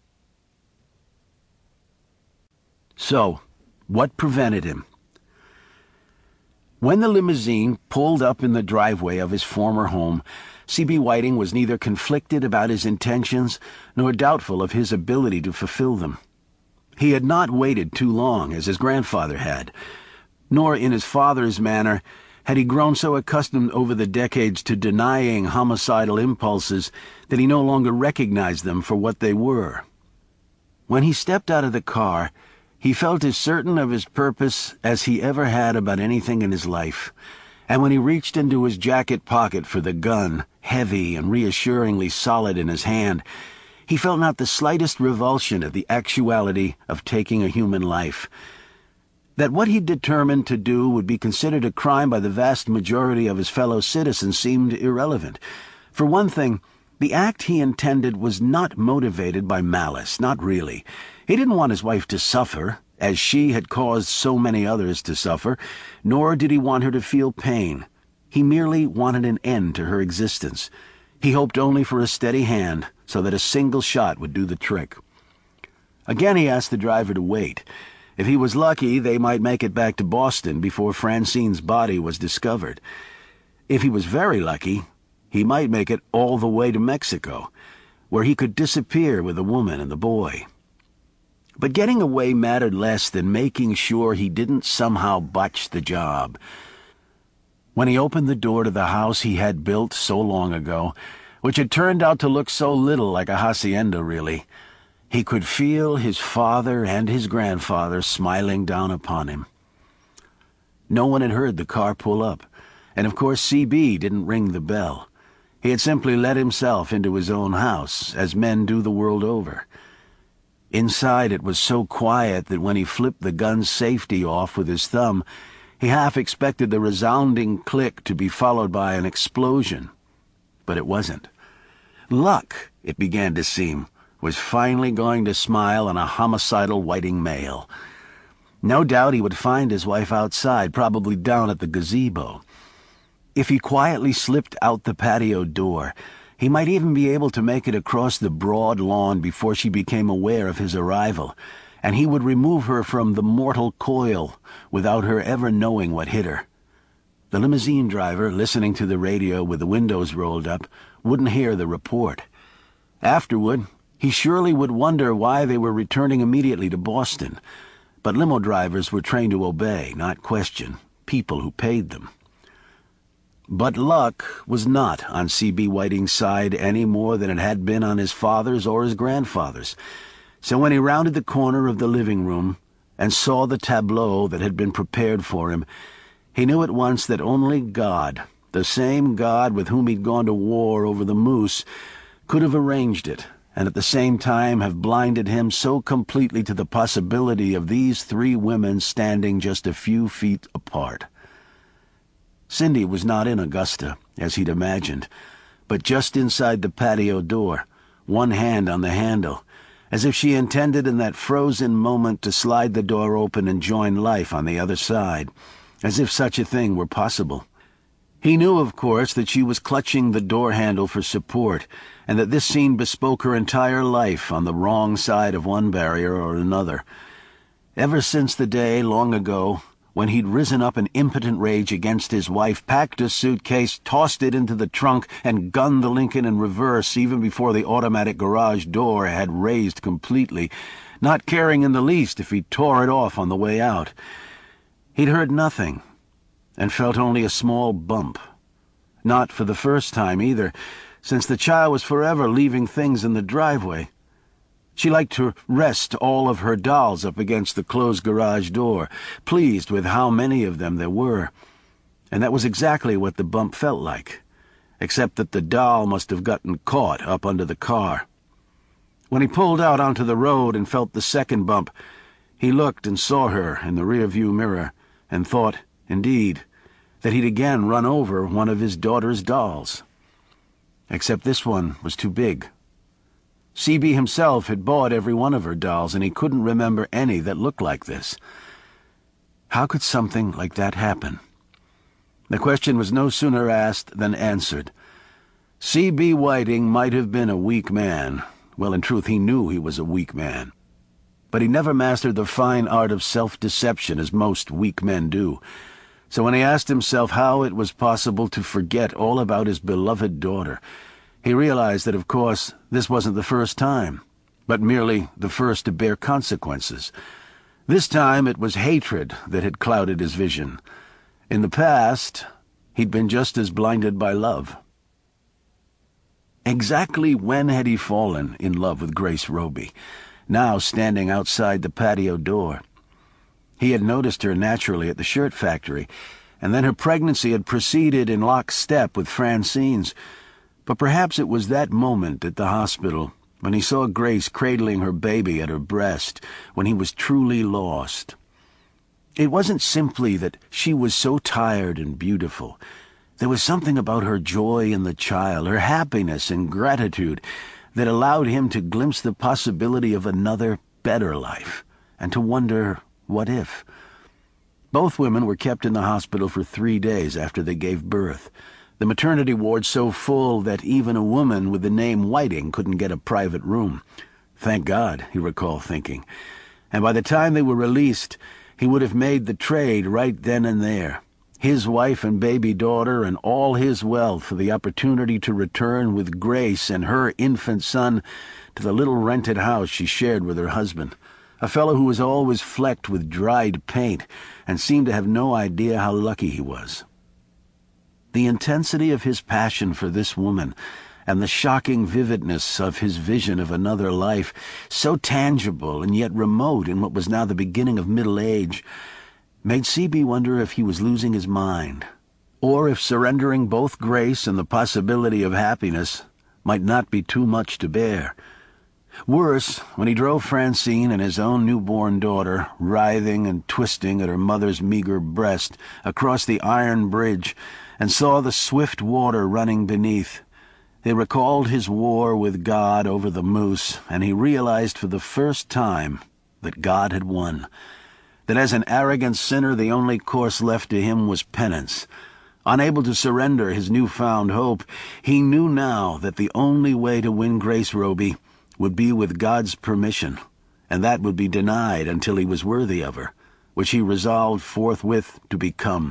So, what prevented him? When the limousine pulled up in the driveway of his former home, C.B. Whiting was neither conflicted about his intentions nor doubtful of his ability to fulfill them. He had not waited too long, as his grandfather had, nor in his father's manner had he grown so accustomed over the decades to denying homicidal impulses that he no longer recognized them for what they were. When he stepped out of the car, he felt as certain of his purpose as he ever had about anything in his life, and when he reached into his jacket pocket for the gun, heavy and reassuringly solid in his hand, He felt not the slightest revulsion at the actuality of taking a human life. That what he'd determined to do would be considered a crime by the vast majority of his fellow citizens seemed irrelevant. For one thing, the act he intended was not motivated by malice, not really. He didn't want his wife to suffer, as she had caused so many others to suffer, nor did he want her to feel pain. He merely wanted an end to her existence. He hoped only for a steady hand, so that a single shot would do the trick. Again he asked the driver to wait. If he was lucky, they might make it back to Boston before Francine's body was discovered. If he was very lucky, he might make it all the way to Mexico, where he could disappear with the woman and the boy. But getting away mattered less than making sure he didn't somehow botch the job. When he opened the door to the house he had built so long ago, which had turned out to look so little like a hacienda really, he could feel his father and his grandfather smiling down upon him. No one had heard the car pull up, and of course C.B. didn't ring the bell. He had simply let himself into his own house, as men do the world over. Inside it was so quiet that when he flipped the gun's safety off with his thumb, he half expected the resounding click to be followed by an explosion. But it wasn't. Luck, it began to seem, was finally going to smile on a homicidal whiting male. No doubt he would find his wife outside, probably down at the gazebo. If he quietly slipped out the patio door, he might even be able to make it across the broad lawn before she became aware of his arrival, and he would remove her from the mortal coil without her ever knowing what hit her. The limousine driver, listening to the radio with the windows rolled up, wouldn't hear the report. Afterward, he surely would wonder why they were returning immediately to Boston. But limo drivers were trained to obey, not question, people who paid them. But luck was not on C.B. Whiting's side any more than it had been on his father's or his grandfather's. So when he rounded the corner of the living room and saw the tableau that had been prepared for him, he knew at once that only God, the same God with whom he'd gone to war over the moose, could have arranged it, and at the same time have blinded him so completely to the possibility of these three women standing just a few feet apart. Cindy was not in Augusta, as he'd imagined, but just inside the patio door, one hand on the handle, as if she intended in that frozen moment to slide the door open and join life on the other side, as if such a thing were possible. He knew, of course, that she was clutching the door handle for support, and that this scene bespoke her entire life on the wrong side of one barrier or another. Ever since the day, long ago, when he'd risen up in impotent rage against his wife, packed a suitcase, tossed it into the trunk, and gunned the Lincoln in reverse even before the automatic garage door had raised completely, not caring in the least if he tore it off on the way out. He'd heard nothing, and felt only a small bump. Not for the first time, either, since the child was forever leaving things in the driveway. She liked to rest all of her dolls up against the closed garage door, pleased with how many of them there were. And that was exactly what the bump felt like, except that the doll must have gotten caught up under the car. When he pulled out onto the road and felt the second bump, he looked and saw her in the rearview mirror, and thought, indeed, that he'd again run over one of his daughter's dolls. Except this one was too big. C.B. himself had bought every one of her dolls, and he couldn't remember any that looked like this. How could something like that happen? The question was no sooner asked than answered. C.B. Whiting might have been a weak man. Well, in truth, he knew he was a weak man. But he never mastered the fine art of self-deception as most weak men do. So when he asked himself how it was possible to forget all about his beloved daughter, he realized that, of course, this wasn't the first time, but merely the first to bear consequences. This time it was hatred that had clouded his vision. In the past, he'd been just as blinded by love. Exactly when had he fallen in love with Grace Roby, now standing outside the patio door? He had noticed her naturally at the shirt factory, and then her pregnancy had proceeded in lockstep with Francine's. But perhaps it was that moment at the hospital, when he saw Grace cradling her baby at her breast, when he was truly lost. It wasn't simply that she was so tired and beautiful. There was something about her joy in the child, her happiness and gratitude, that allowed him to glimpse the possibility of another, better life, and to wonder, what if? Both women were kept in the hospital for 3 days after they gave birth, the maternity ward so full that even a woman with the name Whiting couldn't get a private room. Thank God, he recalled thinking. And by the time they were released, he would have made the trade right then and there. His wife and baby daughter and all his wealth for the opportunity to return with Grace and her infant son to the little rented house she shared with her husband, a fellow who was always flecked with dried paint and seemed to have no idea how lucky he was. The intensity of his passion for this woman and the shocking vividness of his vision of another life, so tangible and yet remote in what was now the beginning of middle age, made C.B. wonder if he was losing his mind, or if surrendering both grace and the possibility of happiness might not be too much to bear. Worse, when he drove Francine and his own newborn daughter, writhing and twisting at her mother's meager breast, across the iron bridge, and saw the swift water running beneath, they recalled his war with God over the moose, and he realized for the first time that God had won, that as an arrogant sinner the only course left to him was penance. Unable to surrender his newfound hope, he knew now that the only way to win Grace Roby would be with God's permission, and that would be denied until he was worthy of her, which he resolved forthwith to become.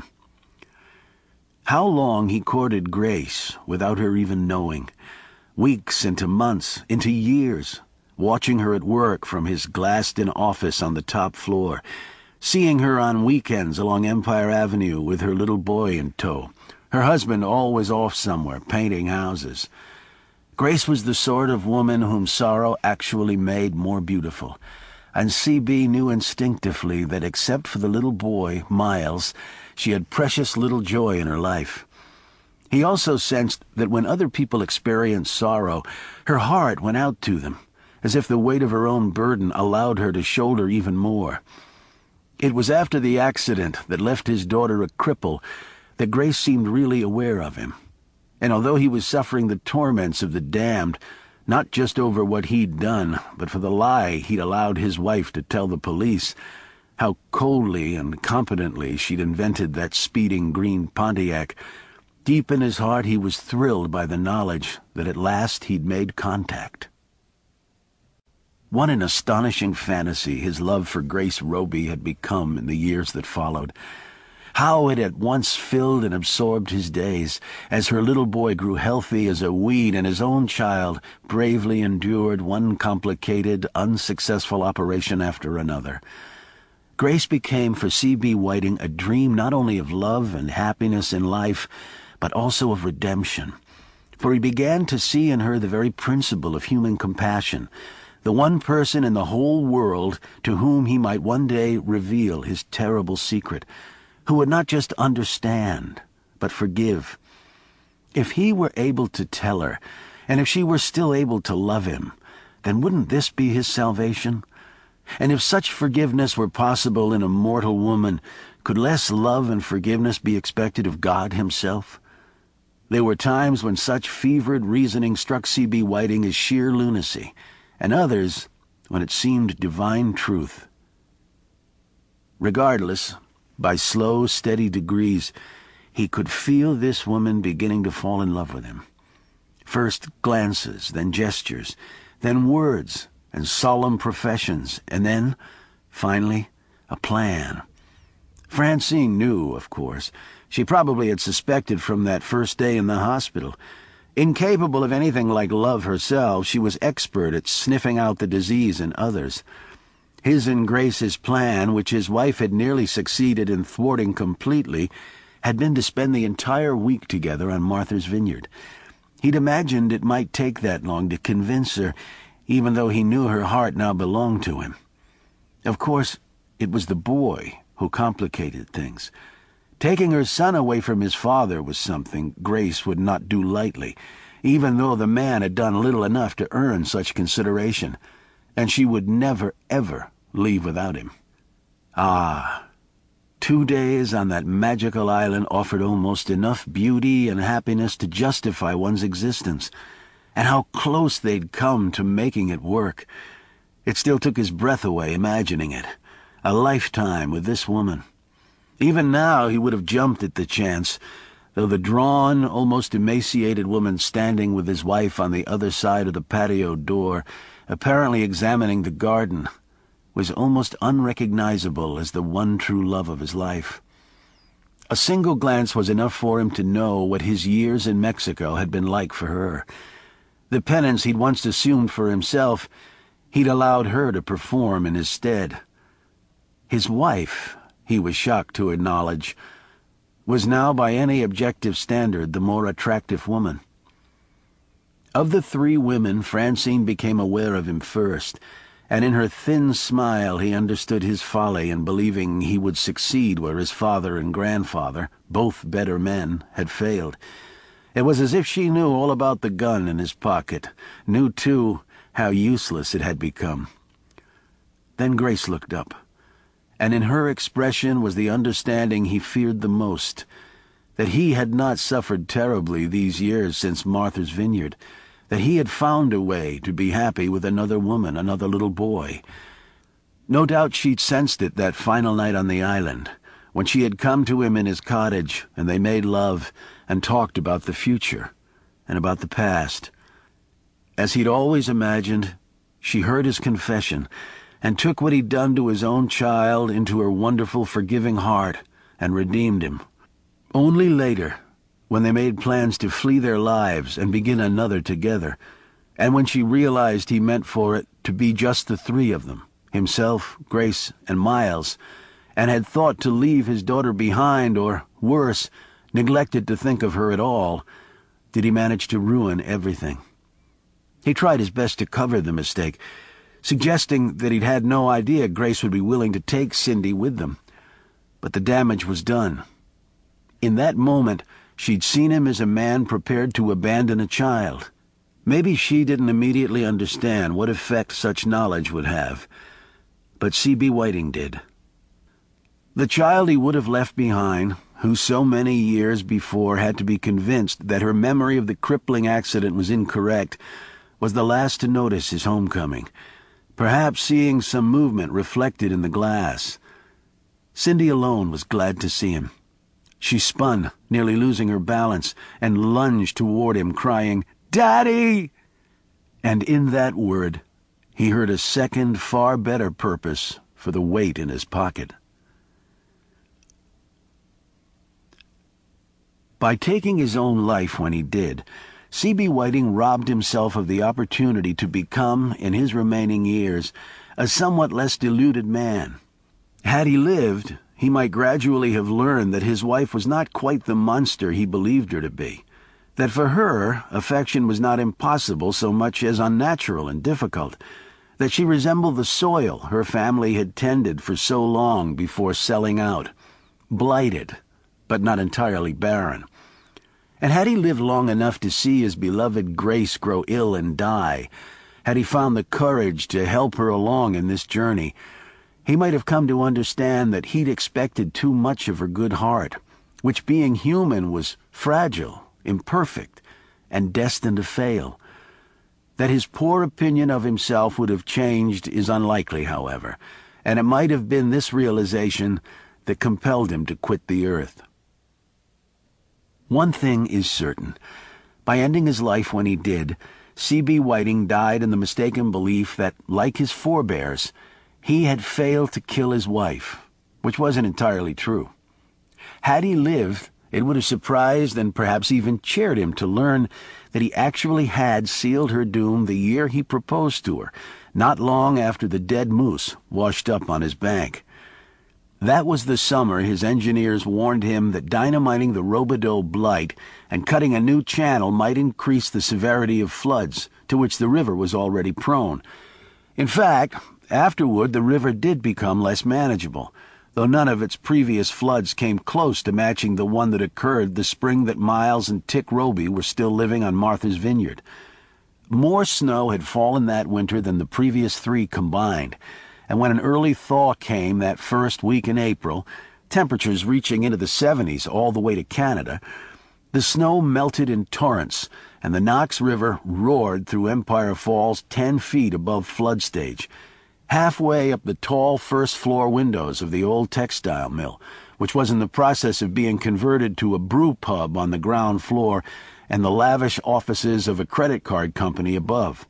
How long he courted Grace without her even knowing, weeks into months, into years, watching her at work from his glassed-in office on the top floor, seeing her on weekends along Empire Avenue with her little boy in tow, her husband always off somewhere painting houses. Grace was the sort of woman whom sorrow actually made more beautiful, and C.B. knew instinctively that except for the little boy, Miles, she had precious little joy in her life. He also sensed that when other people experienced sorrow, her heart went out to them, as if the weight of her own burden allowed her to shoulder even more. It was after the accident that left his daughter a cripple that Grace seemed really aware of him. And although he was suffering the torments of the damned, not just over what he'd done, but for the lie he'd allowed his wife to tell the police, how coldly and competently she'd invented that speeding green Pontiac, deep in his heart he was thrilled by the knowledge that at last he'd made contact. What an astonishing fantasy his love for Grace Roby had become in the years that followed. How it at once filled and absorbed his days, as her little boy grew healthy as a weed and his own child bravely endured one complicated, unsuccessful operation after another. Grace became for C.B. Whiting a dream not only of love and happiness in life, but also of redemption. For he began to see in her the very principle of human compassion, the one person in the whole world to whom he might one day reveal his terrible secret, who would not just understand, but forgive. If he were able to tell her, and if she were still able to love him, then wouldn't this be his salvation? And if such forgiveness were possible in a mortal woman, could less love and forgiveness be expected of God himself? There were times when such fevered reasoning struck C.B. Whiting as sheer lunacy, and others when it seemed divine truth. Regardless, by slow, steady degrees, he could feel this woman beginning to fall in love with him. First glances, then gestures, then words and solemn professions, and then, finally, a plan. Francine knew, of course. She probably had suspected from that first day in the hospital. Incapable of anything like love herself, she was expert at sniffing out the disease in others. His and Grace's plan, which his wife had nearly succeeded in thwarting completely, had been to spend the entire week together on Martha's Vineyard. He'd imagined it might take that long to convince her, even though he knew her heart now belonged to him. Of course, it was the boy who complicated things. Taking her son away from his father was something Grace would not do lightly, even though the man had done little enough to earn such consideration, and she would never, ever leave without him. Ah, 2 days on that magical island offered almost enough beauty and happiness to justify one's existence, and how close they'd come to making it work. It still took his breath away imagining it. A lifetime with this woman. Even now he would have jumped at the chance, though the drawn, almost emaciated woman standing with his wife on the other side of the patio door, apparently examining the garden, was almost unrecognizable as the one true love of his life. A single glance was enough for him to know what his years in Mexico had been like for her. The penance he'd once assumed for himself, he'd allowed her to perform in his stead. His wife, he was shocked to acknowledge, was now by any objective standard the more attractive woman. Of the 3 women, Francine became aware of him first, and in her thin smile he understood his folly in believing he would succeed where his father and grandfather, both better men, had failed. It was as if she knew all about the gun in his pocket, knew, too, how useless it had become. Then Grace looked up, and in her expression was the understanding he feared the most, that he had not suffered terribly these years since Martha's Vineyard, that he had found a way to be happy with another woman, another little boy. No doubt she'd sensed it that final night on the island, when she had come to him in his cottage and they made love and talked about the future and about the past. As he'd always imagined, she heard his confession and took what he'd done to his own child into her wonderful, forgiving heart and redeemed him. Only later, when they made plans to flee their lives and begin another together, and when she realized he meant for it to be just the 3 of them, himself, Grace, and Miles, and had thought to leave his daughter behind, or, worse, neglected to think of her at all, did he manage to ruin everything. He tried his best to cover the mistake, suggesting that he'd had no idea Grace would be willing to take Cindy with them. But the damage was done. In that moment, she'd seen him as a man prepared to abandon a child. Maybe she didn't immediately understand what effect such knowledge would have, but C.B. Whiting did. The child he would have left behind, who so many years before had to be convinced that her memory of the crippling accident was incorrect, was the last to notice his homecoming, perhaps seeing some movement reflected in the glass. Cindy alone was glad to see him. She spun, nearly losing her balance, and lunged toward him, crying, "Daddy!" And in that word, he heard a second, far better purpose for the weight in his pocket. By taking his own life when he did, C.B. Whiting robbed himself of the opportunity to become, in his remaining years, a somewhat less deluded man. Had he lived, he might gradually have learned that his wife was not quite the monster he believed her to be, that for her affection was not impossible so much as unnatural and difficult, that she resembled the soil her family had tended for so long before selling out, blighted, but not entirely barren. And had he lived long enough to see his beloved Grace grow ill and die, had he found the courage to help her along in this journey, he might have come to understand that he'd expected too much of her good heart, which, being human, was fragile, imperfect, and destined to fail. That his poor opinion of himself would have changed is unlikely, however, and it might have been this realization that compelled him to quit the earth. One thing is certain. By ending his life when he did, C.B. Whiting died in the mistaken belief that, like his forebears, he had failed to kill his wife, which wasn't entirely true. Had he lived, it would have surprised and perhaps even cheered him to learn that he actually had sealed her doom the year he proposed to her, not long after the dead moose washed up on his bank. That was the summer his engineers warned him that dynamiting the Robideau Blight and cutting a new channel might increase the severity of floods, to which the river was already prone. In fact, afterward the river did become less manageable, though none of its previous floods came close to matching the one that occurred the spring that Miles and Tick Roby were still living on Martha's Vineyard. More snow had fallen that winter than the previous 3 combined, and when an early thaw came that first week in April, temperatures reaching into the 70s all the way to Canada, the snow melted in torrents, and the Knox River roared through Empire Falls 10 feet above flood stage, halfway up the tall first-floor windows of the old textile mill, which was in the process of being converted to a brew pub on the ground floor and the lavish offices of a credit card company above.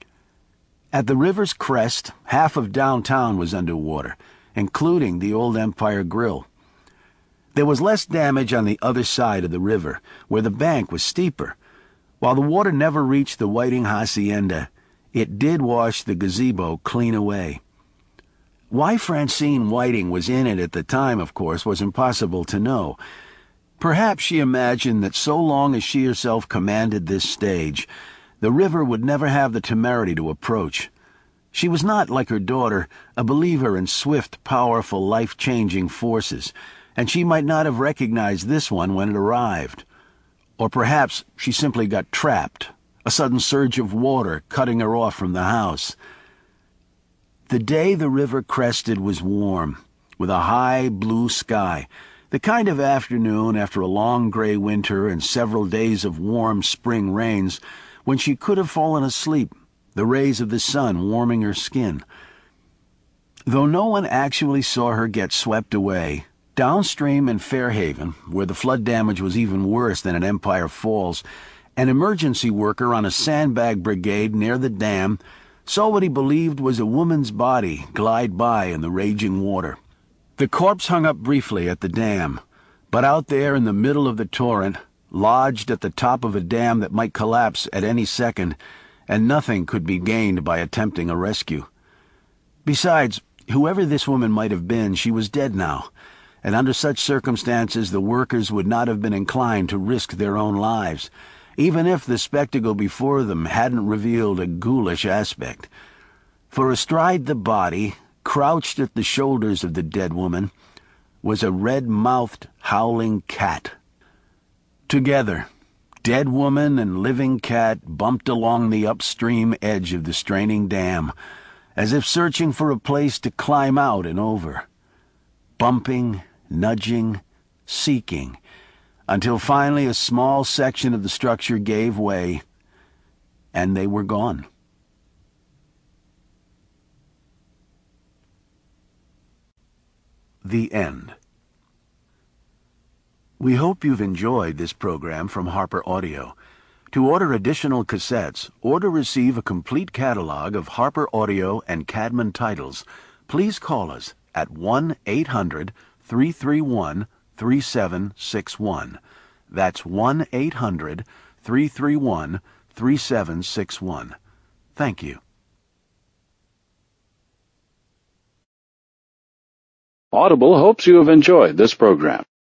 At the river's crest, half of downtown was underwater, including the old Empire Grill. There was less damage on the other side of the river, where the bank was steeper. While the water never reached the Whiting Hacienda, it did wash the gazebo clean away. Why Francine Whiting was in it at the time, of course, was impossible to know. Perhaps she imagined that so long as she herself commanded this stage, the river would never have the temerity to approach. She was not, like her daughter, a believer in swift, powerful, life-changing forces, and she might not have recognized this one when it arrived. Or perhaps she simply got trapped, a sudden surge of water cutting her off from the house. The day the river crested was warm, with a high blue sky, the kind of afternoon after a long gray winter and several days of warm spring rains when she could have fallen asleep, the rays of the sun warming her skin. Though no one actually saw her get swept away, downstream in Fairhaven, where the flood damage was even worse than at Empire Falls, an emergency worker on a sandbag brigade near the dam saw what he believed was a woman's body glide by in the raging water. The corpse hung up briefly at the dam, but out there in the middle of the torrent, lodged at the top of a dam that might collapse at any second, and nothing could be gained by attempting a rescue. Besides, whoever this woman might have been, she was dead now, and under such circumstances the workers would not have been inclined to risk their own lives, even if the spectacle before them hadn't revealed a ghoulish aspect. For astride the body, crouched at the shoulders of the dead woman, was a red-mouthed, howling cat. Together, dead woman and living cat bumped along the upstream edge of the straining dam, as if searching for a place to climb out and over. Bumping, nudging, seeking, until finally a small section of the structure gave way, and they were gone. The end. We hope you've enjoyed this program from Harper Audio. To order additional cassettes or to receive a complete catalog of Harper Audio and Cadman titles, please call us at 1-800-331-3761. That's 1-800-331-3761. Thank you. Audible hopes you have enjoyed this program.